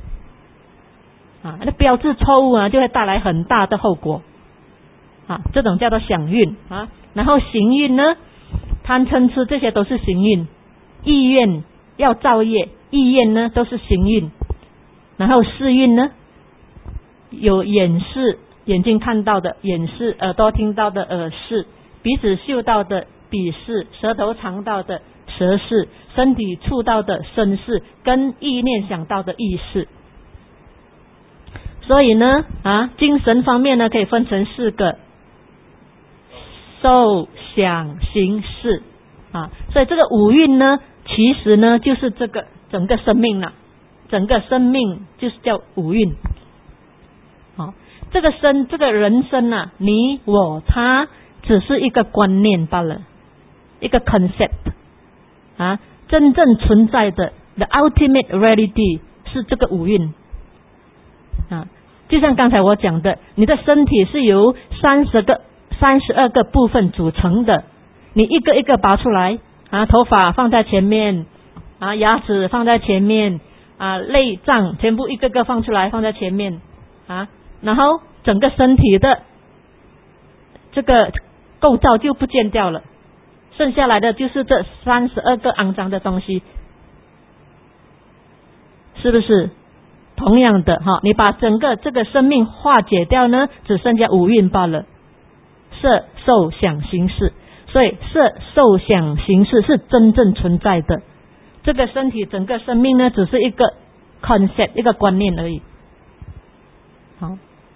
那标志错误就会带来很大的后果这种叫做想运然后行运呢，贪嗔痴这些都是行运，意愿要造业，意愿呢都是行运，然后视运呢有眼视，眼睛看到的眼视，耳朵听到的耳视，鼻子嗅到的鼻视，舌头尝到的舌视，身体触到的身视，跟意念想到的意识。所以呢精神方面呢可以分成4个，受想行识所以这个五蕴呢其实呢就是这个整个生命整个生命就是叫五蕴这个人生你我他只是一个观念罢了，一个 concept 真正存在的 the ultimate reality 是这个五蕴就像刚才我讲的，你的身体是由32个部分组成的，你一个一个拔出来头发放在前面牙齿放在前面内脏全部一个个放出来放在前面然后整个身体的这个构造就不见掉了，剩下来的就是这32个肮脏的东西，是不是？同样的你把整个这个生命化解掉呢，只剩下五蕴罢了，色受想行识。所以色受想行识是真正存在的，这个身体整个生命呢只是一个 concept 一个观念而已。好，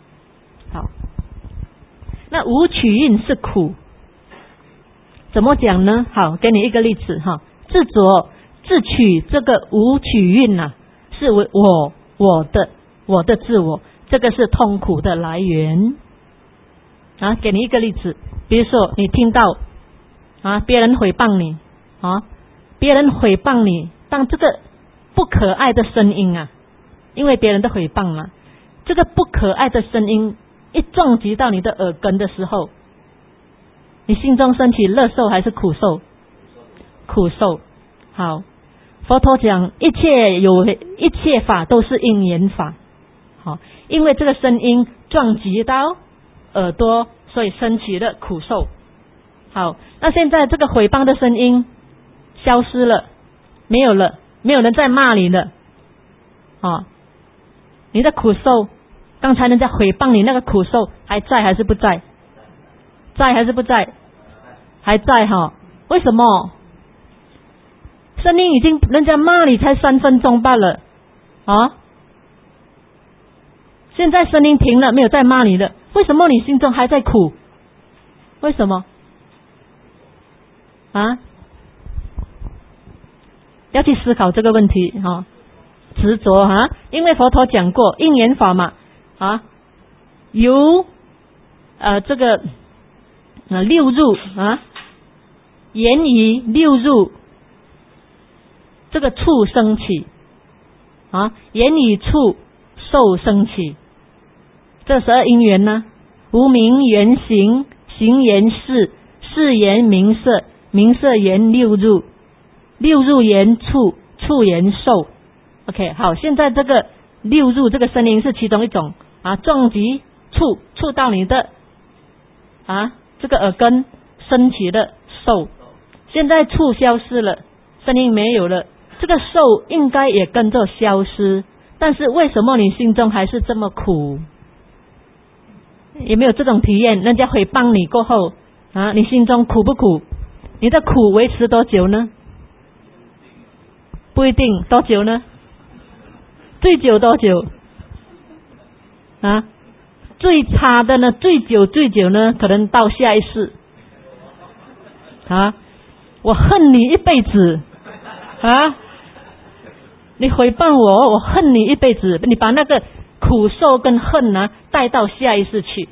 那无取运是苦，怎么讲呢？好，给你一个例子自着自取这个无取运是为我的自我，这个是痛苦的来源给你一个例子，比如说你听到别人诽谤你别人诽谤你，当这个不可爱的声音啊，因为别人的诽谤嘛，这个不可爱的声音一撞击到你的耳根的时候，你心中升起乐受还是苦受？苦受。好，佛陀讲一切法都是因缘法。好，因为这个声音撞击到耳朵，所以升起了苦受。好，那现在这个诽谤的声音消失了，没有了，没有人再骂你了。你的苦受，刚才人家诽谤你那个苦受还在还是不在？在还是不在？还在哈。为什么？声音已经人家骂你才3分钟罢了啊！现在声音停了，没有再骂你了，为什么你心中还在苦？为什么？要去思考这个问题哈。执着因为佛陀讲过因缘法嘛由这个六入言语六入这个触生起言语触受生起，这12因缘呢，无明缘行，行缘事，事缘名色，名色缘六入，六入缘触，触缘受。OK， 好，现在这个六入这个声音是其中一种撞击触到你的这个耳根升起的受，现在触消失了，声音没有了，这个受应该也跟着消失，但是为什么你心中还是这么苦？有没有这种体验？人家诽谤你过后你心中苦不苦？你的苦维持多久呢？不一定。多久呢？最久多久？最差的呢？最久呢？可能到下一世我恨你一辈子你诽谤我恨你一辈子，你把那个苦受跟恨带到下一世去，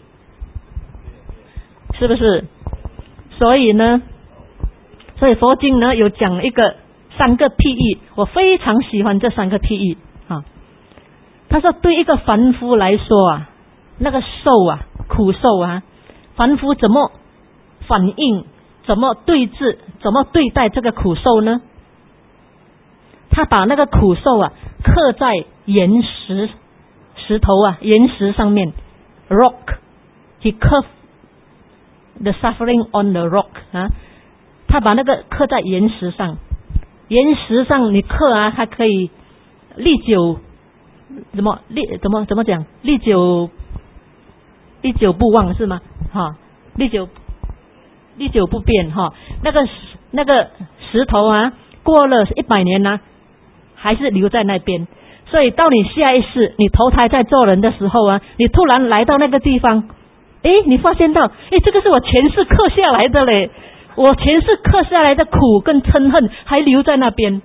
是不是？所以佛经呢有讲一个3个譬喻，我非常喜欢这3个譬喻他说对一个凡夫来说那个受苦受凡夫怎么反应，怎么对峙，怎么对待这个苦受呢？他把那个苦受刻在石头岩石上面 rock， he curved the suffering on the rock 他把那个刻在岩石上，岩石上你刻它可以历久怎么讲？历久不忘是吗？历久不变那个石头过了100年还是留在那边。所以到你下一世你投胎在做人的时候你突然来到那个地方，你发现到这个是我前世刻下来的嘞，我前世刻下来的苦跟嗔恨还留在那边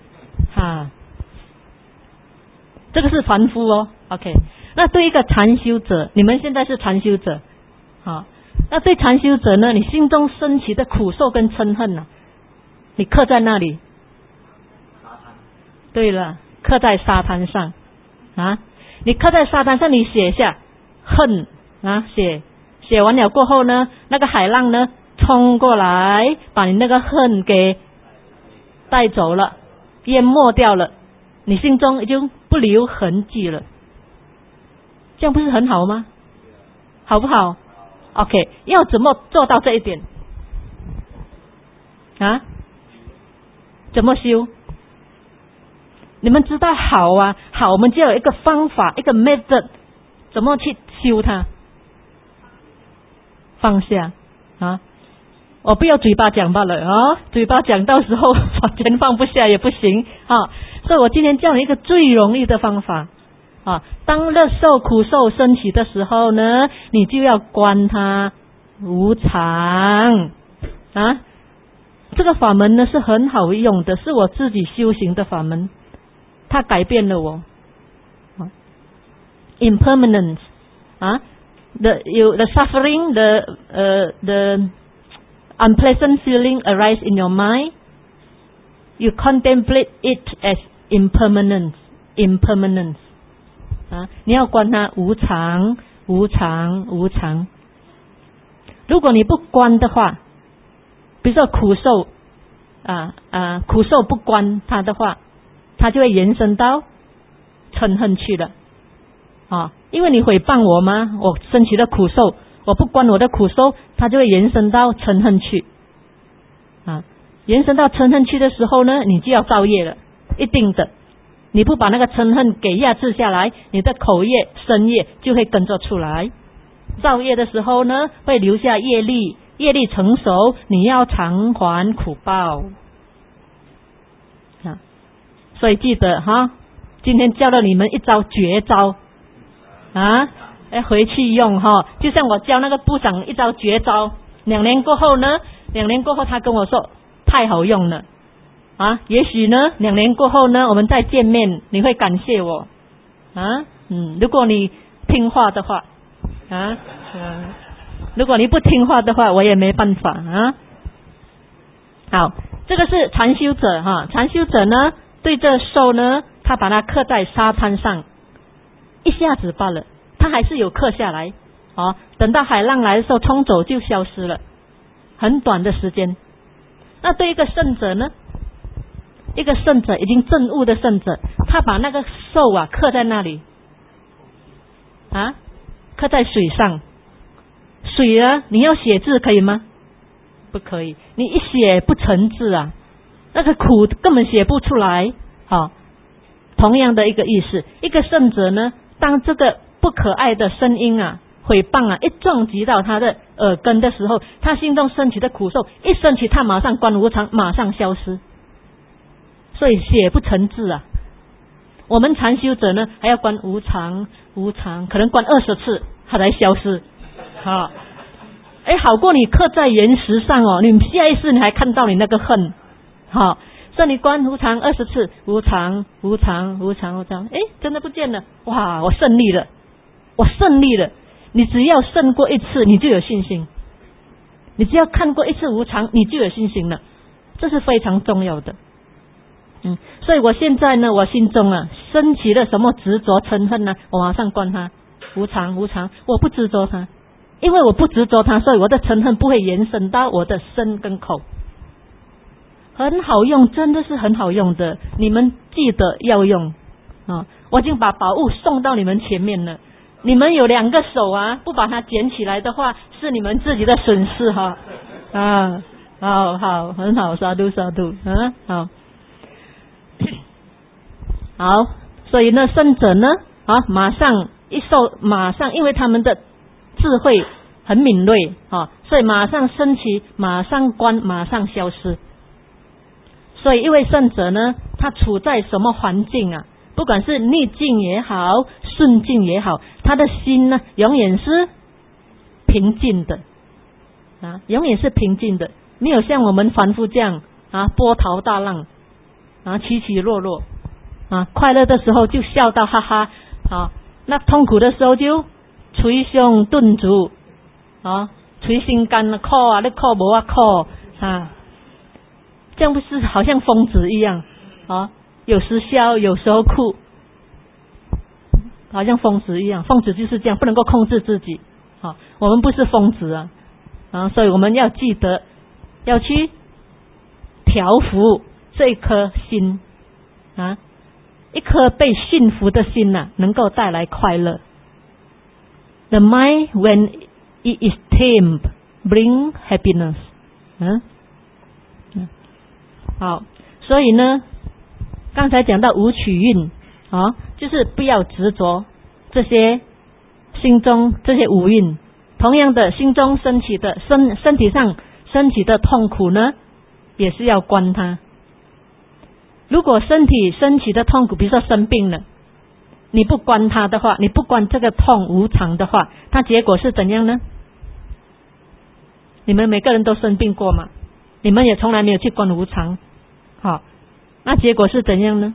这个是凡夫OK， 那对一个禅修者，你们现在是禅修者那对禅修者呢，你心中升起的苦受跟嗔恨你刻在那里。对了，刻在沙滩上你刻在沙滩上，你写下恨写完了过后呢，那个海浪呢冲过来把你那个恨给带走了，淹没掉了，你心中已经不留痕迹了，这样不是很好吗？好不好？ OK， 要怎么做到这一点怎么修？你们知道好我们就有一个方法，一个 method， 怎么去修它？放下我不要嘴巴讲罢了嘴巴讲到时候完全放不下也不行所以我今天教你一个最容易的方法当乐受苦受升起的时候呢，你就要观它无常这个法门呢是很好用的，是我自己修行的法门，它改变了我impermanence the suffering, the unpleasant feeling arise in your mind You contemplate it as impermanence. 你要观它无常。如果你不观的话，比如说苦受苦受不观它的话，它就会延伸到嗔恨去了因为你诽谤我吗？我升起了苦受，我不观我的苦受，它就会延伸到嗔恨去延伸到嗔恨去的时候呢，你就要造业了，一定的。你不把那个嗔恨给压制下来，你的口业身业就会跟着出来。造业的时候呢，会留下业力，业力成熟，你要偿还苦报所以记得今天教了你们一招绝招要回去用就像我教那个部长一招绝招，2年过后他跟我说太好用了也许呢2年过后呢，我们再见面，你会感谢我如果你听话的话如果你不听话的话，我也没办法好，这个是禅修者禅修者呢，对这受呢，他把它刻在沙滩上，一下子罢了，他还是有刻下来等到海浪来的时候冲走就消失了，很短的时间。那对一个圣者呢，一个圣者已经证悟的圣者，他把那个受刻在那里刻在水上。水你要写字可以吗？不可以，你一写不成字那个苦根本写不出来同样的一个意思，一个圣者呢，当这个不可爱的声音诽谤一撞击到他的耳根的时候，他心中升起的苦受一升起，他马上观无常，马上消失，所以写不成字我们禅修者呢，还要观无常，可能观20次他才消失好过你刻在岩石上你下一次你还看到你那个恨所以你观无常20次，无常，真的不见了，哇，我胜利了。你只要胜过一次，你就有信心。你只要看过一次无常，你就有信心了，这是非常重要的。所以我现在呢，我心中升起了什么执着嗔恨呢？我马上观它无常，我不执着它，因为我不执着它，所以我的嗔恨不会延伸到我的身跟口。很好用，真的是很好用的，你们记得要用我已经把宝物送到你们前面了，你们有2个手不把它捡起来的话，是你们自己的损失好，很好，沙度好，所以呢，圣者呢马上一受，马上因为他们的智慧很敏锐所以马上升起，马上观，马上消失。所以一位圣者呢，他处在什么环境不管是逆境也好，顺境也好，他的心呢永远是平静的永远是平静的，没有像我们凡夫这样波涛大浪起起落落快乐的时候就笑到哈哈那痛苦的时候就捶胸顿足捶心肝哭你哭无哭这样不是好像疯子一样有时笑有时候哭，好像疯子一样。疯子就是这样，不能够控制自己我们不是疯子所以我们要记得要去调伏这一颗心一颗被驯服的心能够带来快乐。 The mind when it is tamed bring happiness 好，所以呢刚才讲到无取运就是不要执着这些心中这些五蕴。同样的，心中升起的身体上升起的痛苦呢，也是要观它。如果身体升起的痛苦，比如说生病了，你不观它的话，你不观这个痛无常的话，它结果是怎样呢？你们每个人都生病过嘛，你们也从来没有去观无常那结果是怎样呢？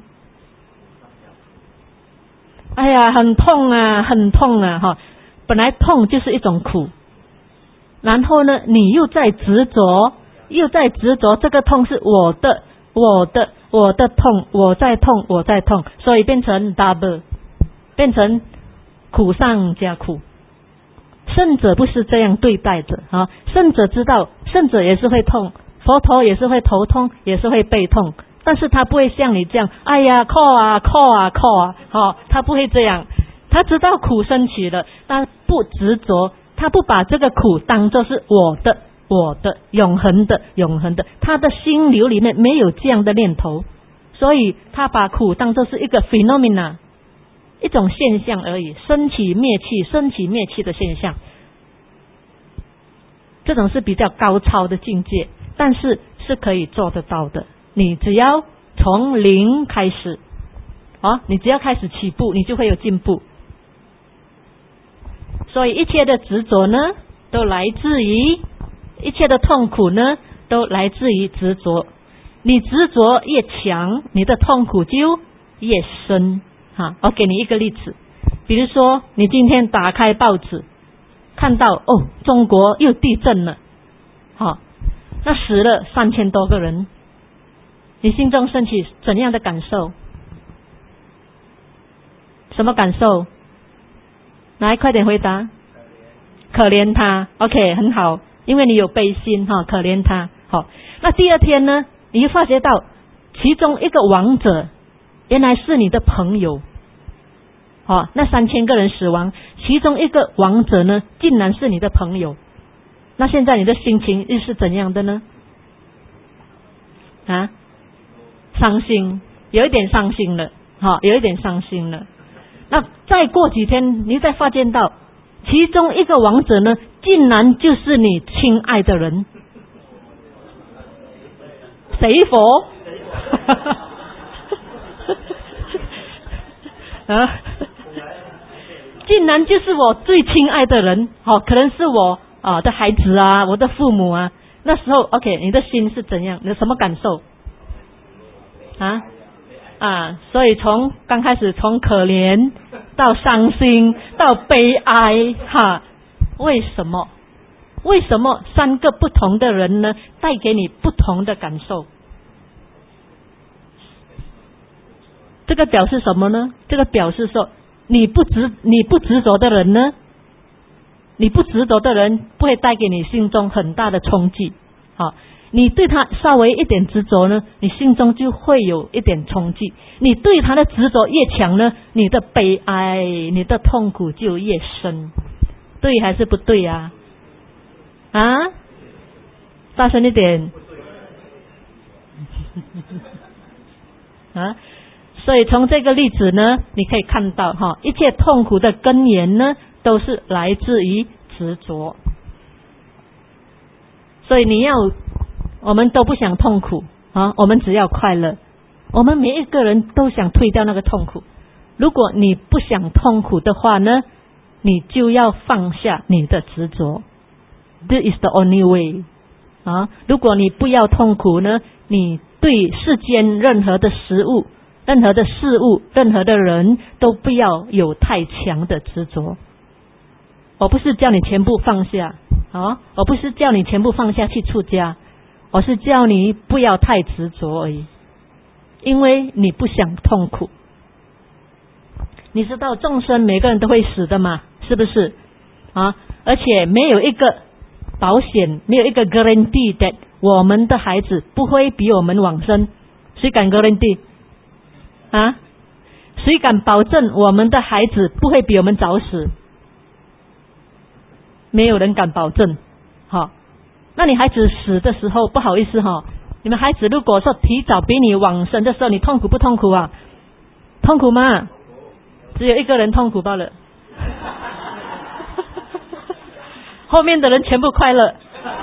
哎呀，很痛很痛本来痛就是一种苦，然后呢你又在执着这个痛是我的， 我的痛，我在痛，我在痛，所以变成 double， 变成苦上加苦。圣者不是这样对待的啊！圣者知道，圣者也是会痛，佛陀也是会头痛，也是会背痛，但是他不会像你这样，哎呀，扣啊，他不会这样，他知道苦升起了，但不执着，他不把这个苦当作是我的永恒的，他的心流里面没有这样的念头，所以他把苦当作是一个 phenomena， 一种现象而已，升起灭气的现象，这种是比较高超的境界，但是是可以做得到的。你只要从零开始，你只要开始起步，你就会有进步。所以一切的执着呢，都来自于一切的痛苦呢，都来自于执着。你执着越强，你的痛苦就越深。我给你一个例子，比如说你今天打开报纸，看到中国又地震了，那死了3000多个人，你心中升起怎样的感受？什么感受？来，快点回答。可怜他 ，OK， 很好，因为你有悲心可怜他。好，那第二天呢，你就发觉到其中一个亡者原来是你的朋友，那3000个人死亡，其中一个亡者呢，竟然是你的朋友。那现在你的心情又是怎样的呢？伤心，有一点伤心了，有一点伤心了。那再过几天，你再发现到其中一个亡者呢，竟然就是你亲爱的人。谁佛？竟然就是我最亲爱的人，可能是我的孩子啊，我的父母啊。那时候 OK， 你的心是怎样？你有什么感受？所以从刚开始从可怜到伤心到悲哀，为什么3个不同的人呢，带给你不同的感受？这个表示什么呢？这个表示说你不执着的人呢，你不执着的人不会带给你心中很大的冲击。你对他稍微一点执着呢，你心中就会有一点冲击。你对他的执着越强呢，你的悲哀，你的痛苦就越深。对还是不对啊？大声一点。所以从这个例子呢，你可以看到一切痛苦的根源呢，都是来自于执着。所以我们都不想痛苦我们只要快乐。我们每一个人都想退掉那个痛苦。如果你不想痛苦的话呢，你就要放下你的执着。This is the only way。如果你不要痛苦呢，你对世间任何的事物、任何的事物、任何的人都不要有太强的执着。我不是叫你全部放下我不是叫你全部放下去出家，我是叫你不要太执着而已，因为你不想痛苦。你知道众生每个人都会死的嘛，是不是而且没有一个保险，没有一个 guarantee that 我们的孩子不会比我们往生。谁敢 guarantee？谁敢保证我们的孩子不会比我们早死？没有人敢保证。那你孩子死的时候，不好意思你们孩子如果说提早比你往生的时候，你痛苦不痛苦啊？痛苦吗？只有一个人痛苦罢了。后面的人全部快乐。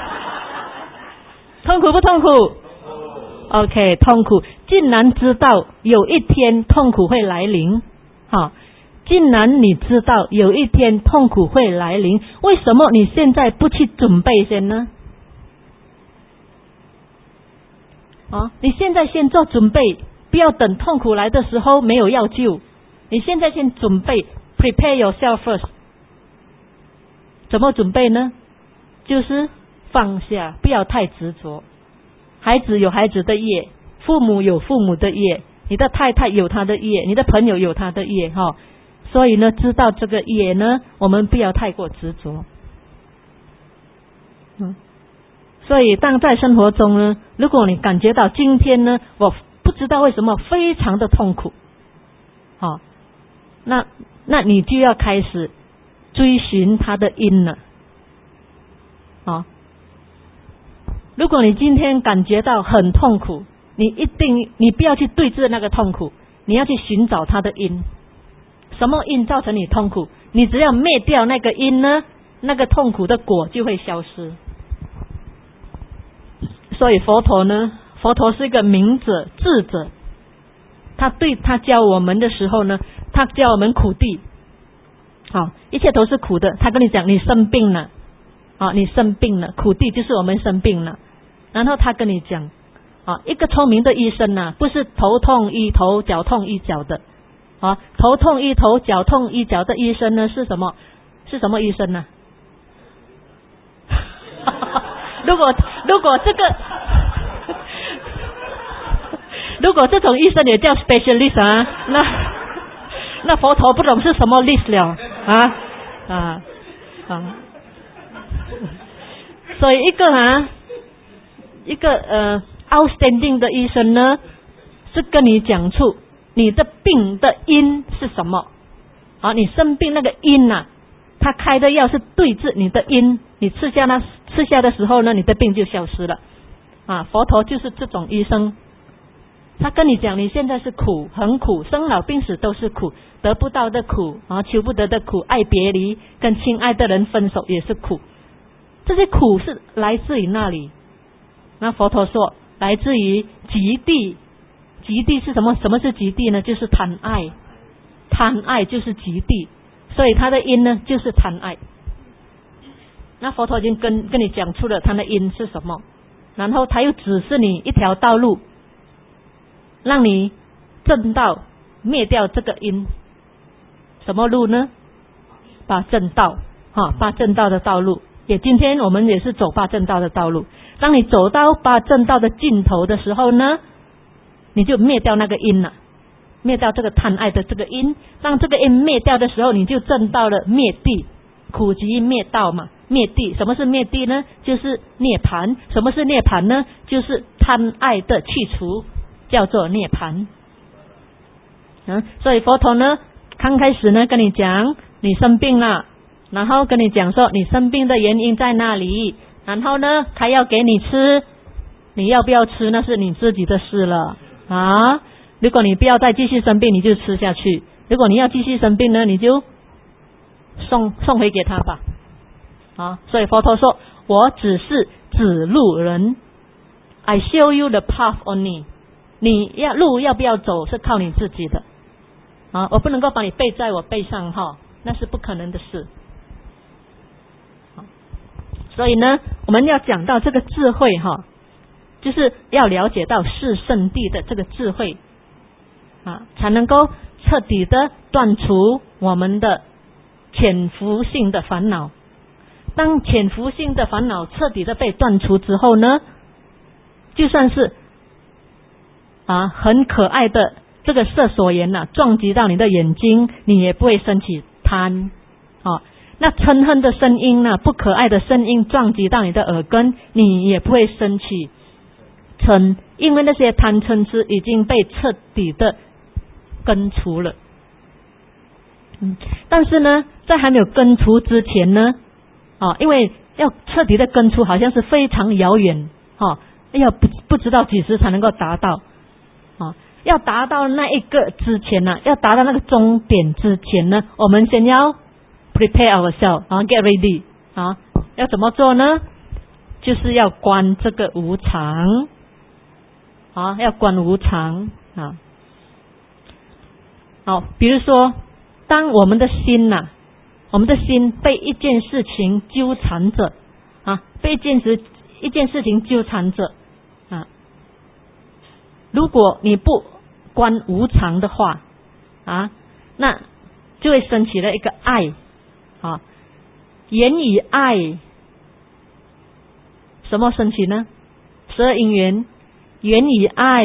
痛苦不痛苦？ OK， 痛苦。竟然知道有一天痛苦会来临竟然你知道有一天痛苦会来临，为什么你现在不去准备先呢？你现在先做准备，不要等痛苦来的时候没有药救。你现在先准备 ，prepare yourself first。怎么准备呢？就是放下，不要太执着。孩子有孩子的业， 父母有父母的业，你的太太有她的业，你的朋友有他的业哈。所以呢，知道这个业呢，我们不要太过执着。所以当在生活中呢，如果你感觉到今天呢，我不知道为什么非常的痛苦，那你就要开始追寻它的因了。如果你今天感觉到很痛苦，你不要去对峙那个痛苦，你要去寻找它的因。什么因造成你痛苦？你只要灭掉那个因呢，那个痛苦的果就会消失。所以佛陀呢，佛陀是一个明者智者，他教我们的时候呢，他教我们苦地，一切都是苦的。他跟你讲，你生病了，你生病了，苦地就是我们生病了。然后他跟你讲，一个聪明的医生呢，不是头痛医头，脚痛医脚的。头痛医头，脚痛医脚的医生呢是什么？是什么医生呢？如果这个，如果这种医生也叫 specialist 啊，那佛陀不懂是什么 list 了啊。所以一个outstanding 的医生呢，是跟你讲出你的病的因是什么。你生病那个因他开的药是对治你的因，你吃下的时候呢，你的病就消失了。佛陀就是这种医生，他跟你讲，你现在是苦，很苦，生老病死都是苦，得不到的苦，求不得的苦，爱别离，跟亲爱的人分手也是苦。这些苦是来自于那里？那佛陀说，来自于极地。极地是什么？什么是极地呢？就是贪爱，贪爱就是极地，所以它的因呢就是贪爱。那佛陀已经跟你讲出了它的因是什么，然后他又指示你一条道路，让你正道灭掉这个因。什么路呢？八正道，八正道的道路。今天我们也是走八正道的道路。当你走到八正道的尽头的时候呢，你就灭掉那个因了，灭掉这个贪爱的这个因。当这个因灭掉的时候，你就证到了灭地，苦集灭道嘛。灭地，什么是灭地呢？就是涅槃。什么是涅槃呢？就是贪爱的去除，叫做涅槃。所以佛陀呢，刚开始呢跟你讲，你生病了，然后跟你讲说你生病的原因在哪里，然后呢他要给你吃，你要不要吃那是你自己的事了。如果你不要再继续生病，你就吃下去；如果你要继续生病呢，你就送回给他吧。所以佛陀说，我只是指路人 ，I show you the path only。你路要不要走是靠你自己的。我不能够把你背在我背上那是不可能的事。所以呢，我们要讲到这个智慧就是要了解到是圣地的这个智慧才能够彻底的断除我们的潜伏性的烦恼。当潜伏性的烦恼彻底的被断除之后呢，就算是很可爱的这个色所缘撞击到你的眼睛，你也不会升起贪。那嗔恨的声音不可爱的声音撞击到你的耳根，你也不会升起嗔，因为那些贪嗔痴已经被彻底的根除了。但是呢，在还没有根除之前呢，因为要彻底的根除好像是非常遥远，要不知道几时才能够达到。要达到那一个之前要达到那个终点之前呢，我们先要 prepare ourselves get ready 要怎么做呢？就是要观这个无常要观无常比如说，当我们的心被一件事情纠缠着被一件事情纠缠着如果你不观无常的话那就会升起了一个爱言语爱。什么升起呢？12因缘源于爱，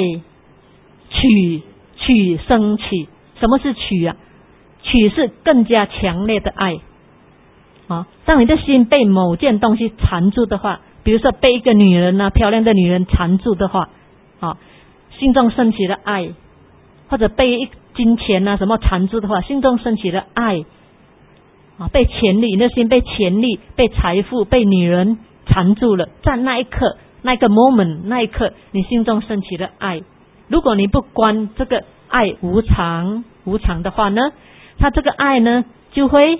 取生起。什么是取啊？取是更加强烈的爱啊！当你的心被某件东西缠住的话，比如说被一个女人啊，漂亮的女人缠住的话啊，心中升起了爱，或者被金钱啊什么缠住的话，心中升起了爱啊，被权力，你的心被权力、被财富、被女人缠住了，在那一刻，那个 moment， 那一刻，你心中升起了爱。如果你不观这个爱无常的话呢，它这个爱呢就会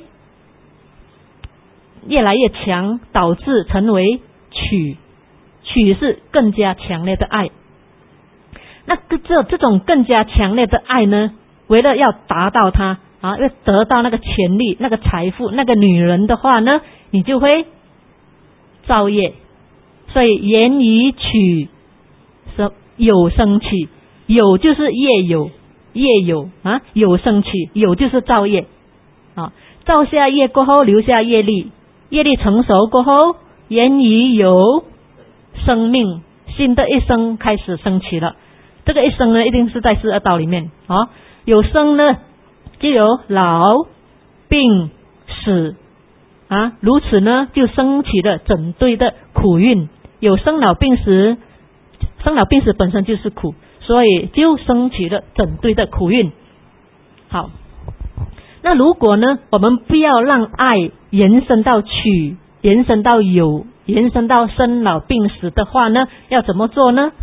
越来越强，导致成为取是更加强烈的爱。那这种更加强烈的爱呢，为了要达到它啊，要得到那个权利、那个财富、那个女人的话呢，你就会造业。所以言以取有生起，有就是业有啊，有生起，有就是造业啊，造下业过后留下业力，业力成熟过后，言以有生命，新的一生开始升起了。这个一生呢，一定是在42道里面啊，有生呢就有老病死啊，如此呢就升起了整堆的苦运。有生老病死，生老病死本身就是苦，所以就升起了整堆的苦运。好，那如果呢，我们不要让爱延伸到取，延伸到有，延伸到生老病死的话呢，要怎么做呢？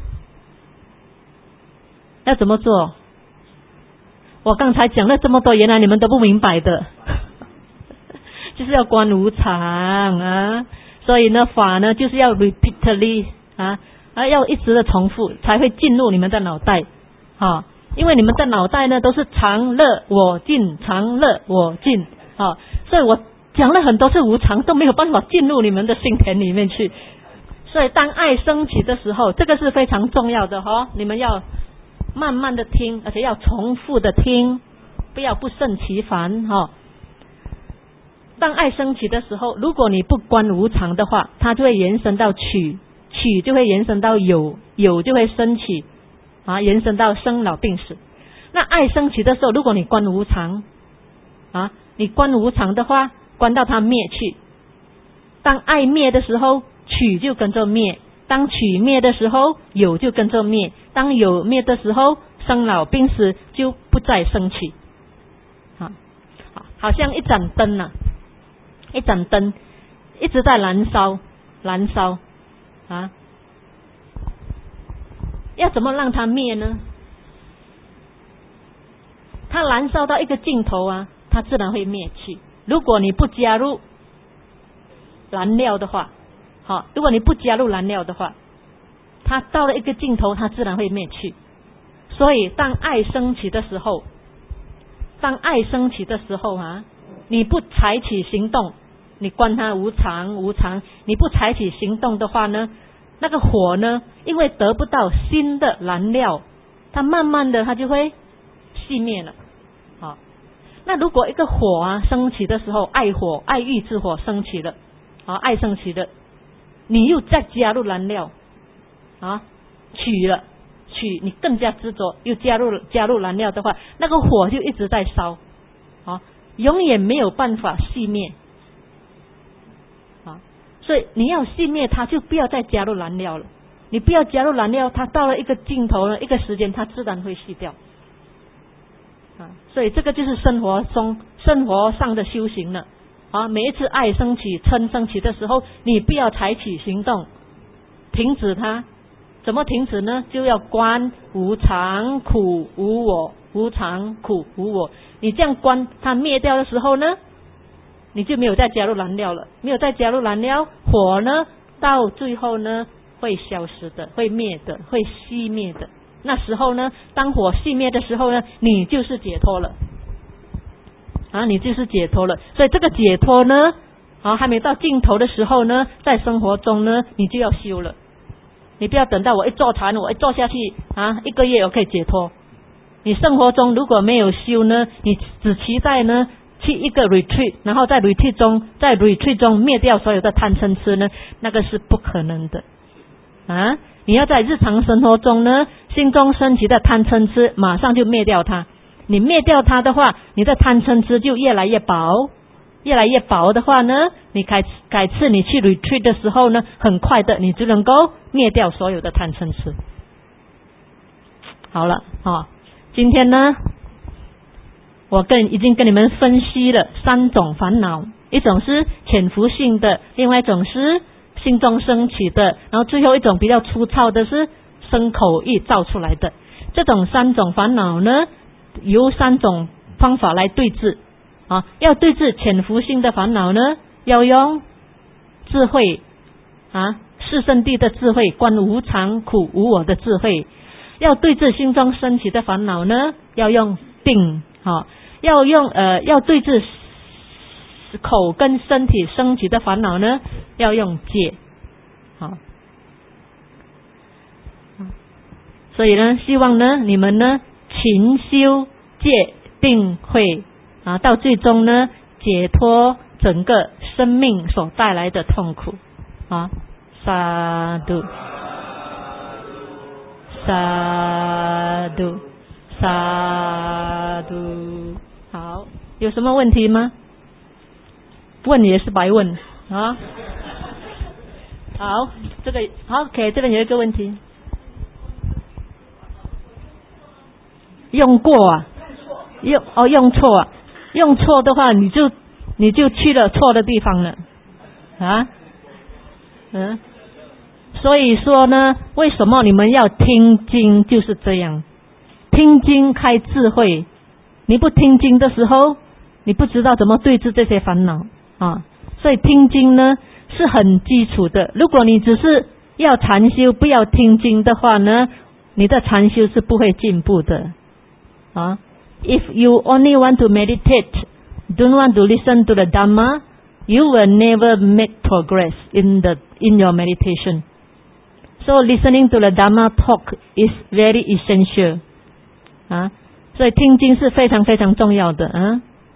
要怎么做？我刚才讲了这么多，原来你们都不明白的，就是要观无常啊。所以呢，法呢就是要 repeatedly 要一直的重复，才会进入你们的脑袋啊。因为你们的脑袋呢都是常乐我净，常乐我净啊，所以我讲了很多次无常，都没有办法进入你们的心田里面去。所以当爱升起的时候，这个是非常重要的哈，你们要慢慢的听，而且要重复的听，不要不胜其烦哈。当爱升起的时候，如果你不观无常的话，它就会延伸到取就会延伸到有就会升起啊，延伸到生老病死。那爱升起的时候，如果你观无常啊，你观无常的话，观到它灭去。当爱灭的时候，取就跟着灭；当取灭的时候，有就跟着灭；当有灭的时候，生老病死就不再升起。好像一盏灯啊，一盏灯一直在燃烧啊，要怎么让它灭呢？它燃烧到一个尽头啊，它自然会灭去。如果你不加入燃料的话，如果你不加入燃料的话，它到了一个尽头，它自然会灭去。所以当爱升起的时候，你不采取行动，你观它无常，你不采取行动的话呢，那个火呢，因为得不到新的燃料，它慢慢的它就会熄灭了。那如果一个火啊升起的时候，爱火、爱欲之火升起了，爱升起的，你又再加入燃料取你更加执着，又加入燃料的话，那个火就一直在烧永远没有办法熄灭所以你要熄灭它，就不要再加入燃料了。你不要加入燃料，它到了一个尽头了，一个时间它自然会熄掉所以这个就是生活上的修行了每一次爱升起、嗔升起的时候，你不要采取行动，停止它。怎么停止呢？就要观无常苦无我，无常苦无我。你这样观它灭掉的时候呢，你就没有再加入燃料了，没有再加入燃料，火呢到最后呢会消失的，会灭的，会熄灭的。那时候呢，当火熄灭的时候呢，你就是解脱了你就是解脱了。所以这个解脱呢还没到尽头的时候呢，在生活中呢你就要修了。你不要等到我一坐禅，我一坐下去1个月我可以解脱。你生活中如果没有修呢，你只期待呢去一个 retreat， 然后在 retreat 中灭掉所有的贪嗔痴呢，那个是不可能的啊，你要在日常生活中呢，心中升起的贪嗔痴，马上就灭掉它。你灭掉它的话，你的贪嗔痴就越来越薄，越来越薄的话呢，你改次你去 retreat 的时候呢，很快的你就能够灭掉所有的贪嗔痴。好了今天呢，我已经跟你们分析了3种烦恼，一种是潜伏性的，另外一种是心中升起的，然后最后一种比较粗糙的是身口意造出来的。这种3种烦恼呢，由3种方法来对治要对治潜伏性的烦恼呢，要用智慧四圣谛的智慧，观无常苦无我的智慧。要对治心中升起的烦恼呢，要用定要对治口跟身体升起的烦恼呢，要用戒所以呢，希望呢你们呢勤修戒定慧到最终呢解脱整个生命所带来的痛苦萨度萨度萨度。好，有什么问题吗？问也是白问好，这个OK， 这边有一个问题，用过用错用错的话，你就去了错的地方了所以说呢，为什么你们要听经？就是这样，听经开智慧。你不听经的时候，你不知道怎么对治这些烦恼所以听经呢是很基础的。如果你只是要禅修，不要听经的话呢，你的禅修是不会进步的If you only want to meditate, don't want to listen to the Dhamma, you will never make progress in your meditation. So listening to the Dhamma talk is very essential. 所以听经是非常非常重要的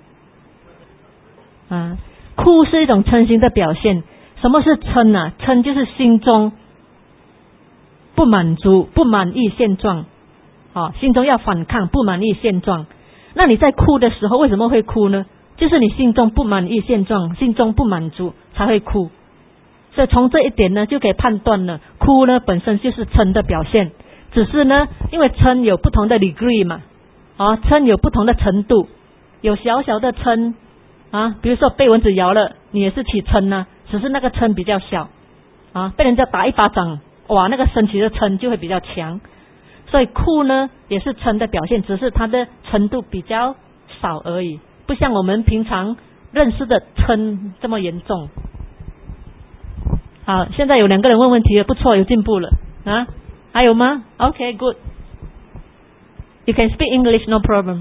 哭是一种嗔心的表现。什么是嗔嗔就是心中不满足、不满意现状心中要反抗，不满意现状。那你在哭的时候为什么会哭呢？就是你心中不满意现状，心中不满足才会哭。所以从这一点呢，就可以判断了，哭呢本身就是嗔的表现，只是呢，因为嗔有不同的 degree 嘛嗔有不同的程度，有小小的嗔比如说被蚊子咬了，你也是起嗔只是那个嗔比较小被人家打一巴掌，哇，那个升起的嗔就会比较强。所以哭呢也是嗔的表现，只是它的程度比较少而已，不像我们平常认识的嗔这么严重。好，现在有2个人问问题了，不错，有进步了还有吗？ OK, good. You can speak English, no problem.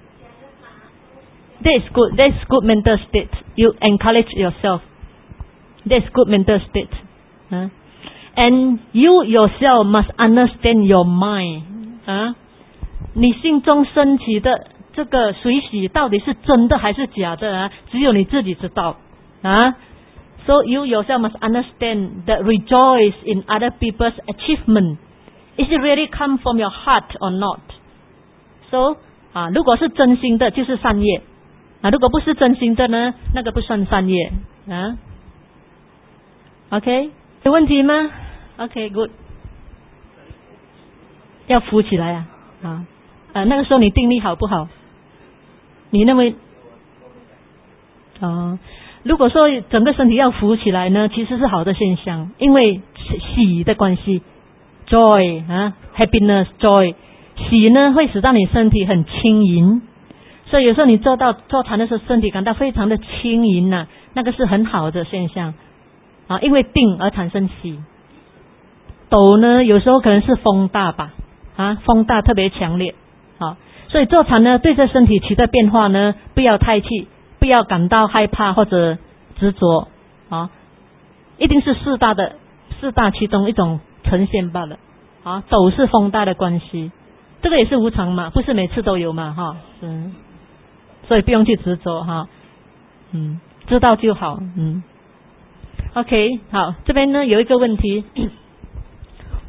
That's good. That's good mental state. You encourage yourself. That's good mental state. And you yourself must understand your mind. 你心中升起的这个随喜到底是真的还是假的只有你自己知道So you yourself must understand that rejoice in other people's achievement. Is it really come from your heart or not? So 如果是真心的就是善业如果不是真心的呢，那个不算善业OK， 有问题吗？ OK, good. 要扶起来那个时候你定力好不好？你认为如果说整个身体要浮起来呢，其实是好的现象，因为喜的关系 joy happiness joy， 喜呢会使到你身体很轻盈，所以有时候你坐禅的时候身体感到非常的轻盈那个是很好的现象因为定而产生喜。抖呢有时候可能是风大吧风大特别强烈所以坐禅呢对这身体起的变化呢不要太气，不要感到害怕或者执着一定是四大其中一种呈现罢了抖是风大的关系，这个也是无常嘛，不是每次都有嘛所以不用去执着知道就好OK， 好，这边呢有一个问题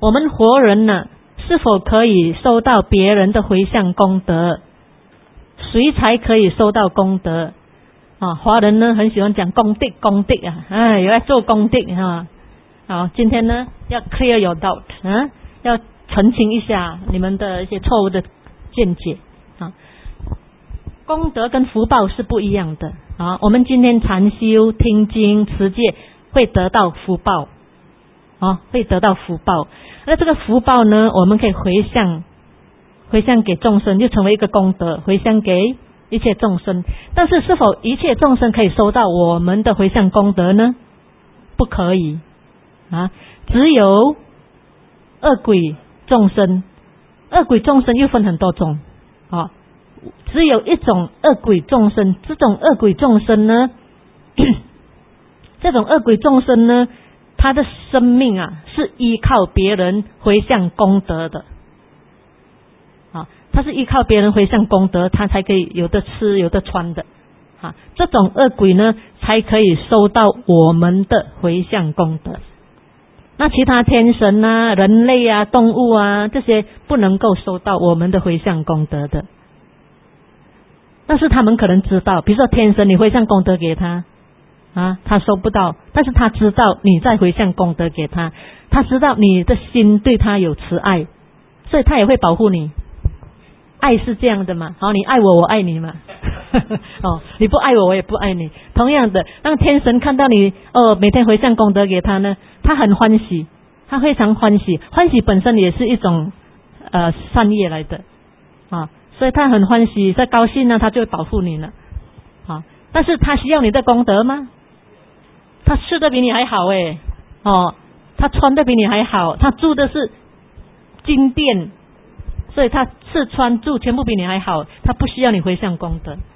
我们活人呢，是否可以收到别人的回向功德？谁才可以收到功德？华人呢很喜欢讲功德啊，有在做功德啊。好，今天呢要 clear your doubt 啊，要澄清一下你们的一些错误的见解啊。功德跟福报是不一样的啊。我们今天禅修、听经、持戒会得到福报啊，会得到福报。那这个福报呢，我们可以回向给众生，就成为一个功德，回向给一切众生。但是是否一切众生可以收到我们的回向功德呢？不可以啊，只有恶鬼众生。恶鬼众生又分很多种啊，只有一种恶鬼众生。这种恶鬼众生呢这种恶鬼众生呢，他的生命啊是依靠别人回向功德的啊，他是依靠别人回向功德，他才可以有的吃有的穿的啊。这种恶鬼呢，才可以收到我们的回向功德。那其他天神啊、人类啊、动物啊，这些不能够收到我们的回向功德的。但是他们可能知道，比如说天神，你回向功德给他啊，他收不到，但是他知道你在回向功德给他，他知道你的心对他有慈爱，所以他也会保护你。爱是这样的嘛，好，你爱我，我爱你嘛你不爱我，我也不爱你。同样的，当天神看到你每天回向功德给他呢，他很欢喜，他非常欢喜。欢喜本身也是一种善业来的啊，所以他很欢喜，在高兴呢，他就会保护你了啊。但是他需要你的功德吗？他吃的比你还好他穿的比你还好，他住的是金殿，所以他吃穿住全部比你还好，他不需要你回向功德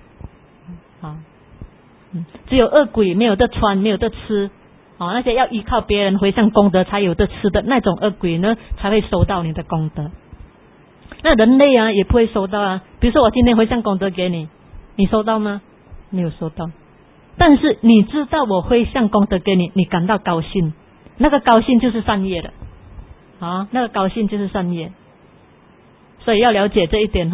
只有恶鬼没有得穿，没有得吃那些要依靠别人回向功德才有得吃的那种恶鬼呢，才会收到你的功德。那人类啊也不会收到啊。比如说我今天回向功德给你，你收到吗？没有收到。但是你知道我回向功德给你，你感到高兴，那个高兴就是善业的那个高兴就是善业。所以要了解这一点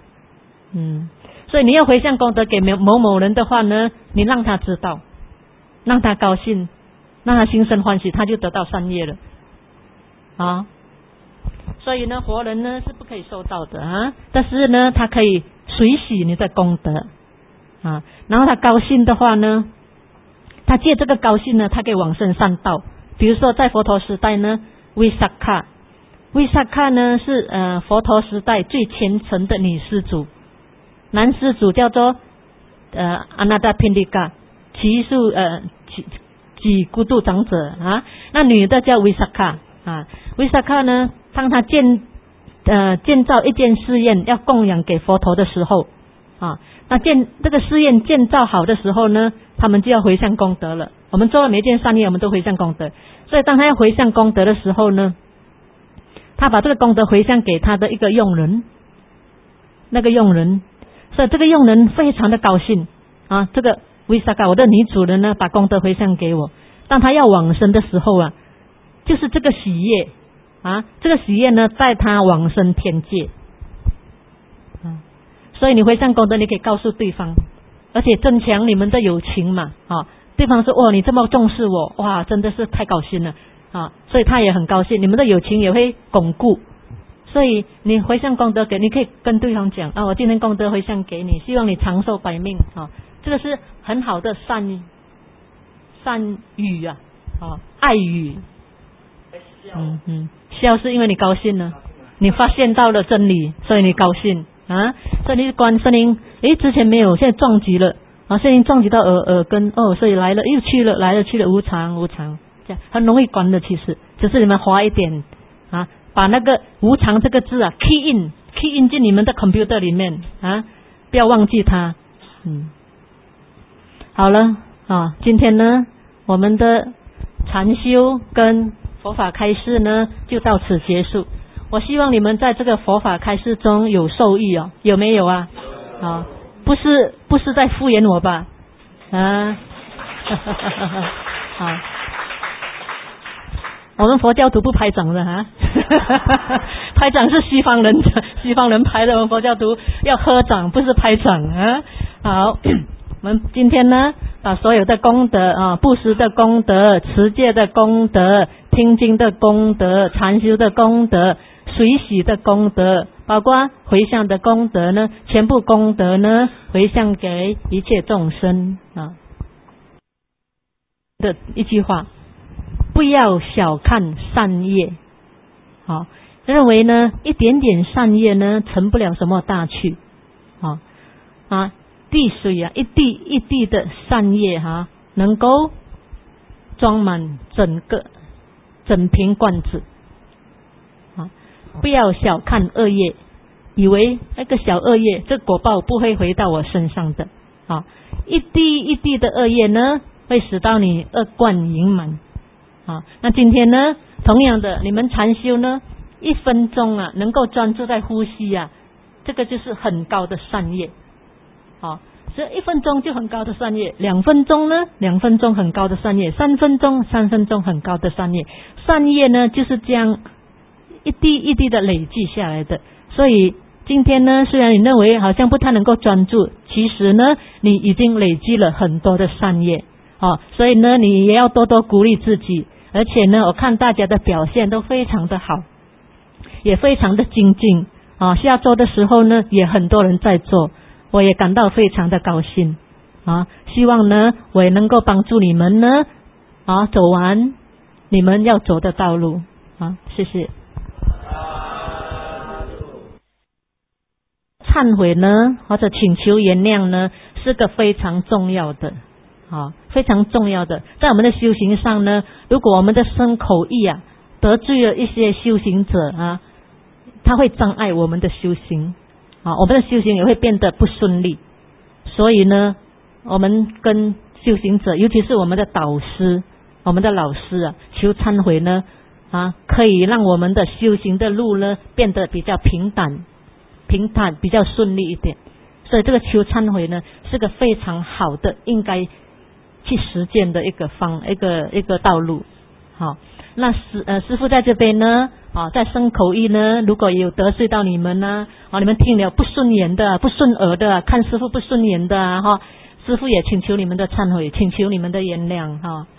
所以你要回向功德给某某人的话呢，你让他知道，让他高兴，让他心生欢喜，他就得到善业了所以呢，活人呢是不可以收到的但是呢，他可以随喜你的功德然后他高兴的话呢，他借这个高兴呢，他可以往生善道。比如说在佛陀时代呢Visakha呢是佛陀时代最虔诚的女施主，男施主叫做Anandapindika， 祇树几孤独长者那女的叫 Visakha。Visakha 呢，当他建造一件寺院要供养给佛陀的时候那这个寺院建造好的时候呢，他们就要回向功德了。我们做了每一件善业，我们都回向功德。所以当他要回向功德的时候呢，他把这个功德回向给他的一个佣人，所以这个佣人非常的高兴这个 Visakha 我的女主人呢，把功德回向给我。当他要往生的时候就是这个喜悦这个喜悦呢，带他往生天界所以你回向功德，你可以告诉对方，而且增强你们的友情嘛对方说你这么重视我，哇，真的是太高兴了所以他也很高兴，你们的友情也会巩固。所以你回向功德给，你可以跟对方讲我今天功德回向给你，希望你长寿百命这个是很好的善语爱语笑是因为你高兴了，你发现到了真理，所以你高兴所以你观声音之前没有，现在撞击了声音撞击到耳根所以来了又去了，来了去了，无常这样很容易关的。其实只是你们花一点把那个无常这个字key in 进你们的 computer 里面不要忘记它。好了今天呢我们的禅修跟佛法开示呢就到此结束。我希望你们在这个佛法开示中有受益有没有不是在敷衍我吧好我们佛教徒不拍掌的哈，拍掌是西方人拍的，我们佛教徒要合掌，不是拍掌啊。好，我们今天呢，把所有的功德啊，布施的功德、持戒的功德、听经的功德、禅修的功德、随喜的功德，包括回向的功德呢，全部功德呢，回向给一切众生啊。的一句话，不要小看善业，好，认为呢一点点善业呢成不了什么大趣，滴水啊，一滴一滴的善业能够装满整瓶罐子，不要小看恶业，以为那个小恶业这果报不会回到我身上的，一滴一滴的恶业呢会使到你恶贯盈满。那今天呢，同样的，你们禅修呢，1分钟啊，能够专注在呼吸啊，这个就是很高的善业。所以1分钟就很高的善业，2分钟呢，2分钟很高的善业，3分钟，3分钟很高的善业。善业呢，就是这样一滴一滴的累积下来的。所以今天呢，虽然你认为好像不太能够专注，其实呢，你已经累积了很多的善业。所以呢，你也要多多鼓励自己。而且呢，我看大家的表现都非常的好，也非常的精进下周的时候呢，也很多人在做，我也感到非常的高兴希望呢，我也能够帮助你们呢走完你们要走的道路谢谢。忏悔呢，或者请求原谅呢，是个非常重要的非常重要的。在我们的修行上呢，如果我们的身口意得罪了一些修行者他会障碍我们的修行我们的修行也会变得不顺利。所以呢，我们跟修行者，尤其是我们的导师、我们的老师求忏悔呢可以让我们的修行的路呢变得比较平坦，比较顺利一点。所以这个求忏悔呢，是个非常好的应该去实践的一个道路。那师父在这边呢在身口意呢，如果有得罪到你们呢你们听了不顺眼的、不顺耳的，看师父不顺眼的师父也请求你们的忏悔，请求你们的原谅